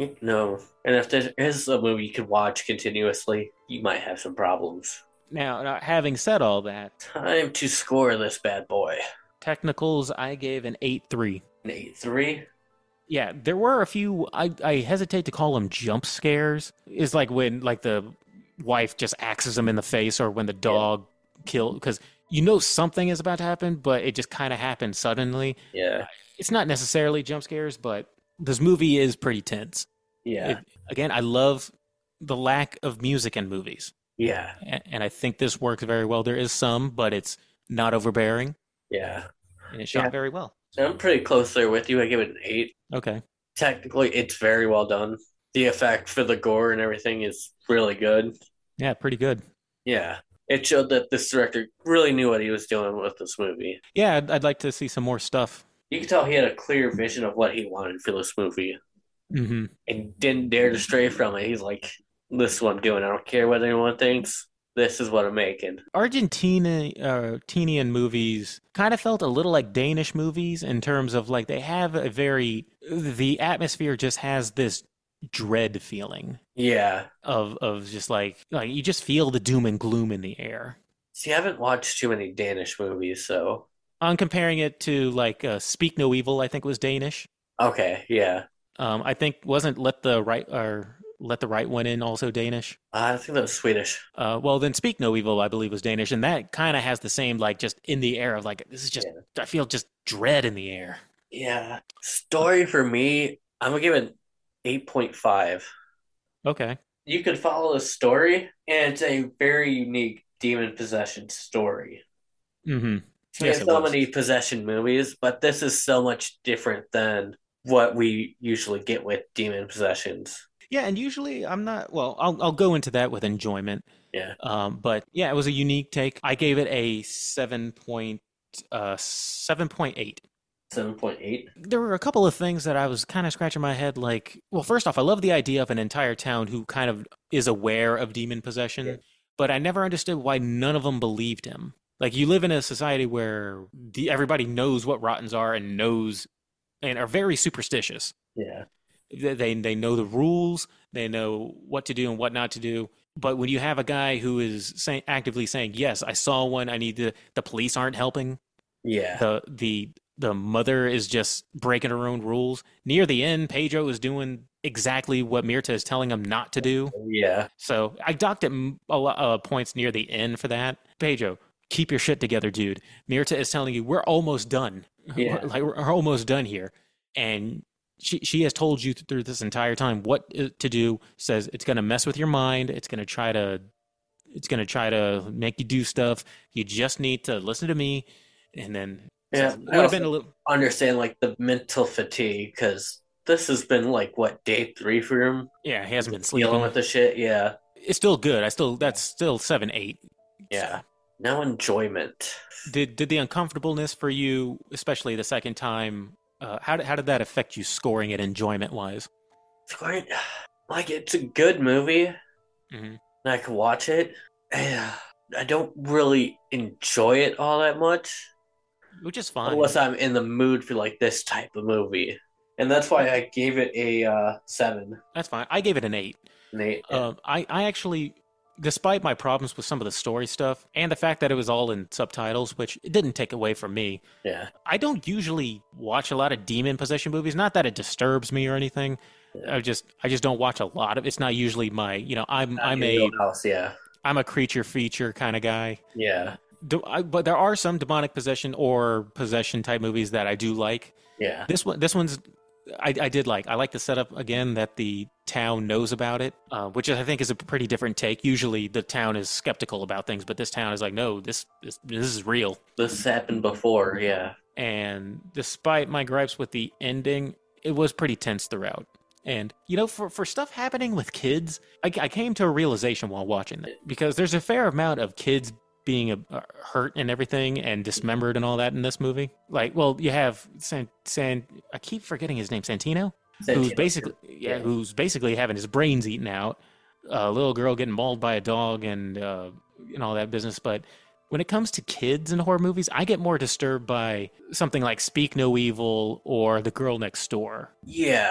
No. And if there is a movie you could watch continuously, you might have some problems. Now, now, having said all that, Time to score this bad boy. technicals, I gave an eight three. An eight three? Yeah, there were a few, I, I hesitate to call them jump scares. Is like when like the wife just axes him in the face, or when the dog kill, because you know something is about to happen, but it just kind of happens suddenly. Yeah. It's not necessarily jump scares, but this movie is pretty tense. Yeah. It, again, I love the lack of music in movies, Yeah. a- and I think this works very well. There is some, but it's not overbearing, Yeah. and it's shot Yeah. very well. I'm pretty close there with you. I give it an eight. Okay. Technically, it's very well done. The effect for the gore and everything is really good. Yeah, pretty good. Yeah. It showed that this director really knew what he was doing with this movie. Yeah, I'd, I'd like to see some more stuff. You could tell he had a clear vision of what he wanted for this movie Hmm. and didn't dare to stray from it. He's like, this is what I'm doing. I don't care what anyone thinks. This is what I'm making. Argentina, uh, Argentinian movies kind of felt a little like Danish movies in terms of like they have a very, the atmosphere just has this dread feeling Yeah. of of just like like you just feel the doom and gloom in the air. See, I haven't watched too many Danish movies, so. I'm comparing it to like uh, Speak No Evil, I think was Danish. Okay, yeah. Um, I think wasn't Let the Right or Let the Right One In also Danish. I think that was Swedish. Uh, well, then Speak No Evil, I believe, was Danish, and that kind of has the same like just in the air of like this is just Yeah. I feel just dread in the air. Yeah. Story for me, I'm gonna give it eight point five. Okay. You could follow the story, and it's a very unique demon possession story. Mm-hmm. We Yes, have it so was. many possession movies, but this is so much different than what we usually get with demon possessions. Yeah, and usually I'm not. Well, I'll I'll go into that with enjoyment. Yeah. Um, but yeah, it was a unique take. I gave it a seven point uh seven point eight. seven point eight. There were a couple of things that I was kind of scratching my head. Like, well, first off, I love the idea of an entire town who kind of is aware of demon possession, Yeah. but I never understood why none of them believed him. Like, you live in a society where the, everybody knows what rottens are and knows and are very superstitious. Yeah. They they they know the rules, they know what to do and what not to do. But when you have a guy who is say, actively saying, "Yes, I saw one. I need to," the police aren't helping. Yeah. The the the mother is just breaking her own rules. Near the end, Pedro is doing exactly what Mirta is telling him not to do. Yeah. So I docked at m- a lot of points near the end for that. Pedro, keep your shit together, dude. Mirta is telling you we're almost done. Yeah. We're, like we're almost done here, and she she has told you through this entire time what to do. Says it's going to mess with your mind. It's going to try to it's going to try to make you do stuff. You just need to listen to me, and then Yeah. so it I would have been also a little. understand like the mental fatigue because this has been like what day three for him Yeah, he hasn't been dealing sleeping. with the shit. Yeah. It's still good. I still that's still seven eight. Yeah. Now enjoyment. Did did the uncomfortableness for you, especially the second time? Uh, how did how did that affect you scoring it enjoyment wise? Scoring, like it's a good movie, and Hmm. I can watch it. Yeah, I don't really enjoy it all that much Which is fine. unless I'm in the mood for like this type of movie, and that's why I gave it a uh, seven. That's fine. I gave it an eight. Nate, Um, I I actually, despite my problems with some of the story stuff and the fact that it was all in subtitles, which it didn't take away from me. yeah, I don't usually watch a lot of demon possession movies. Not that it disturbs me or anything. Yeah. I just I just don't watch a lot of. It's not usually my you know I'm Not I'm your a wheelhouse, yeah, I'm a creature feature kind of guy. yeah, Do, I, but there are some demonic possession or possession type movies that I do like. yeah, This one, this one's, I, I did like. I like the setup again that the town knows about it, uh, which I think is a pretty different take. Usually, the town is skeptical about things, but this town is like, no, this this, this is real. this happened before, yeah, And despite my gripes with the ending, it was pretty tense throughout. And, you know, for, for stuff happening with kids, I, I came to a realization while watching it. Because there's a fair amount of kids being uh, hurt and everything and dismembered and all that in this movie. Like, well, you have San... San I keep forgetting his name, Santino? Who's Santino. basically, yeah, Yeah. who's basically having his brains eaten out. A little girl getting mauled by a dog and, uh, and all that business. But when it comes to kids in horror movies, I get more disturbed by something like Speak No Evil or The Girl Next Door. yeah.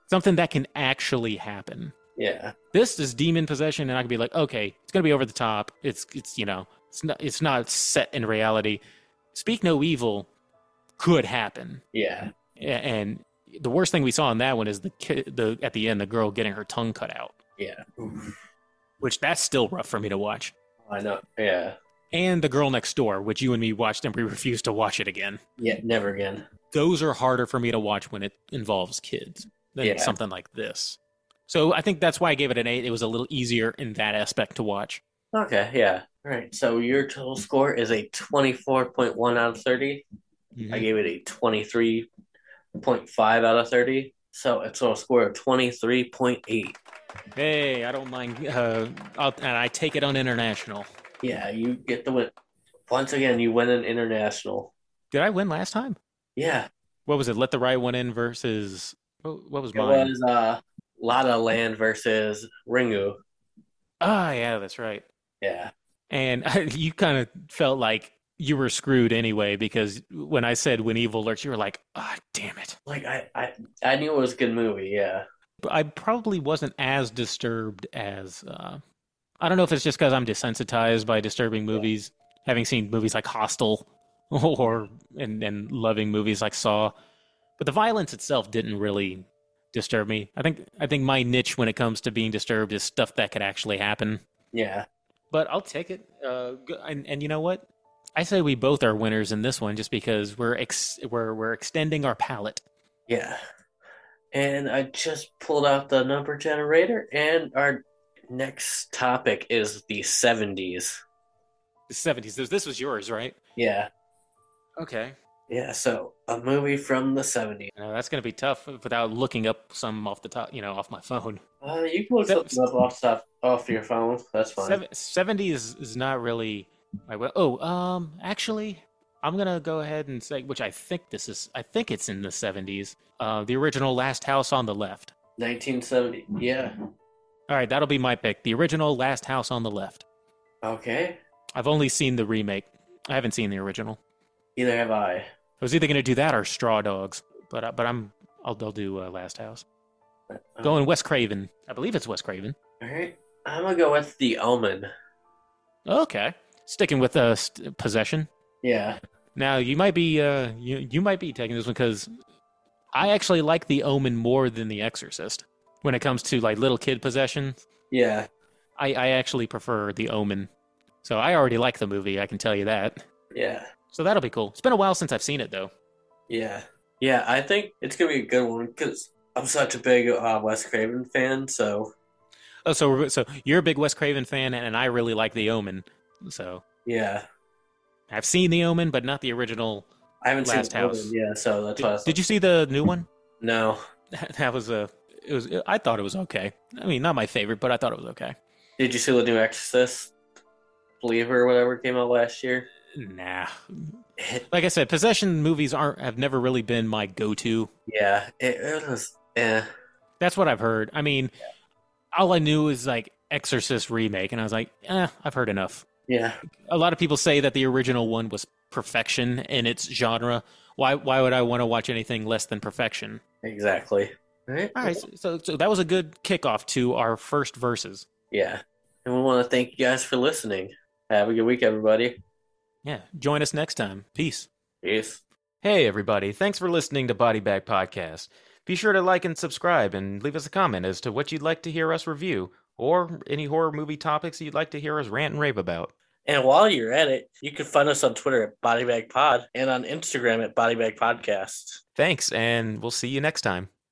Something that can actually happen. Yeah. This is demon possession, and I can be like, okay, it's gonna be over the top. It's it's you know, it's not it's not set in reality. Speak No Evil could happen. Yeah. And the worst thing we saw in that one is the kid, the at the end, the girl getting her tongue cut out. Yeah. Which that's still rough for me to watch. I know. Yeah. And The Girl Next Door, which you and me watched and we refused to watch it again. Yeah, never again. Those are harder for me to watch when it involves kids than Yeah. something like this. So I think that's why I gave it an eight. It was a little easier in that aspect to watch. Okay, yeah. All right. So your total score is a twenty-four point one out of thirty. Mm-hmm. I gave it a twenty-three point five out of thirty. So a total score of twenty-three point eight. Hey, I don't mind. Uh, I'll, and I take it on international. Yeah, you get the win. Once again, you win an international. Did I win last time? Yeah. What was it? Let the Right One In versus what, what was It mine? was uh, La La Land versus Ringu. Ah, yeah, that's right. Yeah. And you kind of felt like you were screwed anyway because when I said When Evil Lurks, you were like, ah, damn it. Like I, I, I knew it was a good movie. Yeah. But I probably wasn't as disturbed as uh, I don't know if it's just because I'm desensitized by disturbing movies, having seen movies like Hostel or and, and loving movies like Saw. But the violence itself didn't really disturb me. I think I think my niche when it comes to being disturbed is stuff that could actually happen. Yeah. But I'll take it. Uh, and, and you know what? I say we both are winners in this one just because we're ex- we're we're extending our palette. Yeah. And I just pulled out the number generator, and our next topic is the seventies. The seventies. This this was yours, right? Yeah. Okay. Yeah, so a movie from the seventies. Uh, that's going to be tough without looking up some off the top, you know, off my phone. Uh, you can look Se- something up off, stuff, off your phone. That's fine. Seven, seventy is, is not really my way. Oh, um, actually, I'm going to go ahead and say, which I think this is, I think it's in the seventies. Uh, the original Last House on the Left. nineteen seventy. Yeah. All right, that'll be my pick. The original Last House on the Left. Okay. I've only seen the remake. I haven't seen the original. Either have I. I was either going to do that or Straw Dogs, but uh, but I'm I'll, I'll do uh, Last House. Uh, Going Wes Craven. I believe it's Wes Craven. All right. I'm going to go with The Omen. Okay, sticking with uh, st- Possession. Yeah. Now you might be uh you you might be taking this one because I actually like The Omen more than The Exorcist when it comes to like little kid possession. Yeah. I I actually prefer The Omen, so I already like the movie. I can tell you that. Yeah. So that'll be cool. It's been a while since I've seen it though. Yeah. Yeah, I think it's going to be a good one because I'm such a big uh, Wes Craven fan, so... Oh, so we're, so you're a big Wes Craven fan, and I really like The Omen. So Yeah. I've seen The Omen, but not the original. I haven't Last seen House. Omen, yeah, so that's why I Did, was did you see the new one? No. That was a. It was. I thought it was okay. I mean, not my favorite, but I thought it was okay. Did you see the new Exorcist? Believer or whatever came out last year? Nah. It, Like I said, possession movies aren't have never really been my go-to. yeah, it, it was... Eh. That's what I've heard. I mean, all I knew was like Exorcist remake, and I was like, eh, I've heard enough. Yeah. A lot of people say that the original one was perfection in its genre. Why? Why would I want to watch anything less than perfection? Exactly. All right. All right, so so that was a good kickoff to our first verses. Yeah. And we want to thank you guys for listening. Have a good week, everybody. Yeah, join us next time. Peace. Peace. Hey, everybody. Thanks for listening to Body Bag Podcast. Be sure to like and subscribe and leave us a comment as to what you'd like to hear us review or any horror movie topics you'd like to hear us rant and rave about. And while you're at it, you can find us on Twitter at BodyBagPod and on Instagram at BodyBagPodcast. Thanks, and we'll see you next time.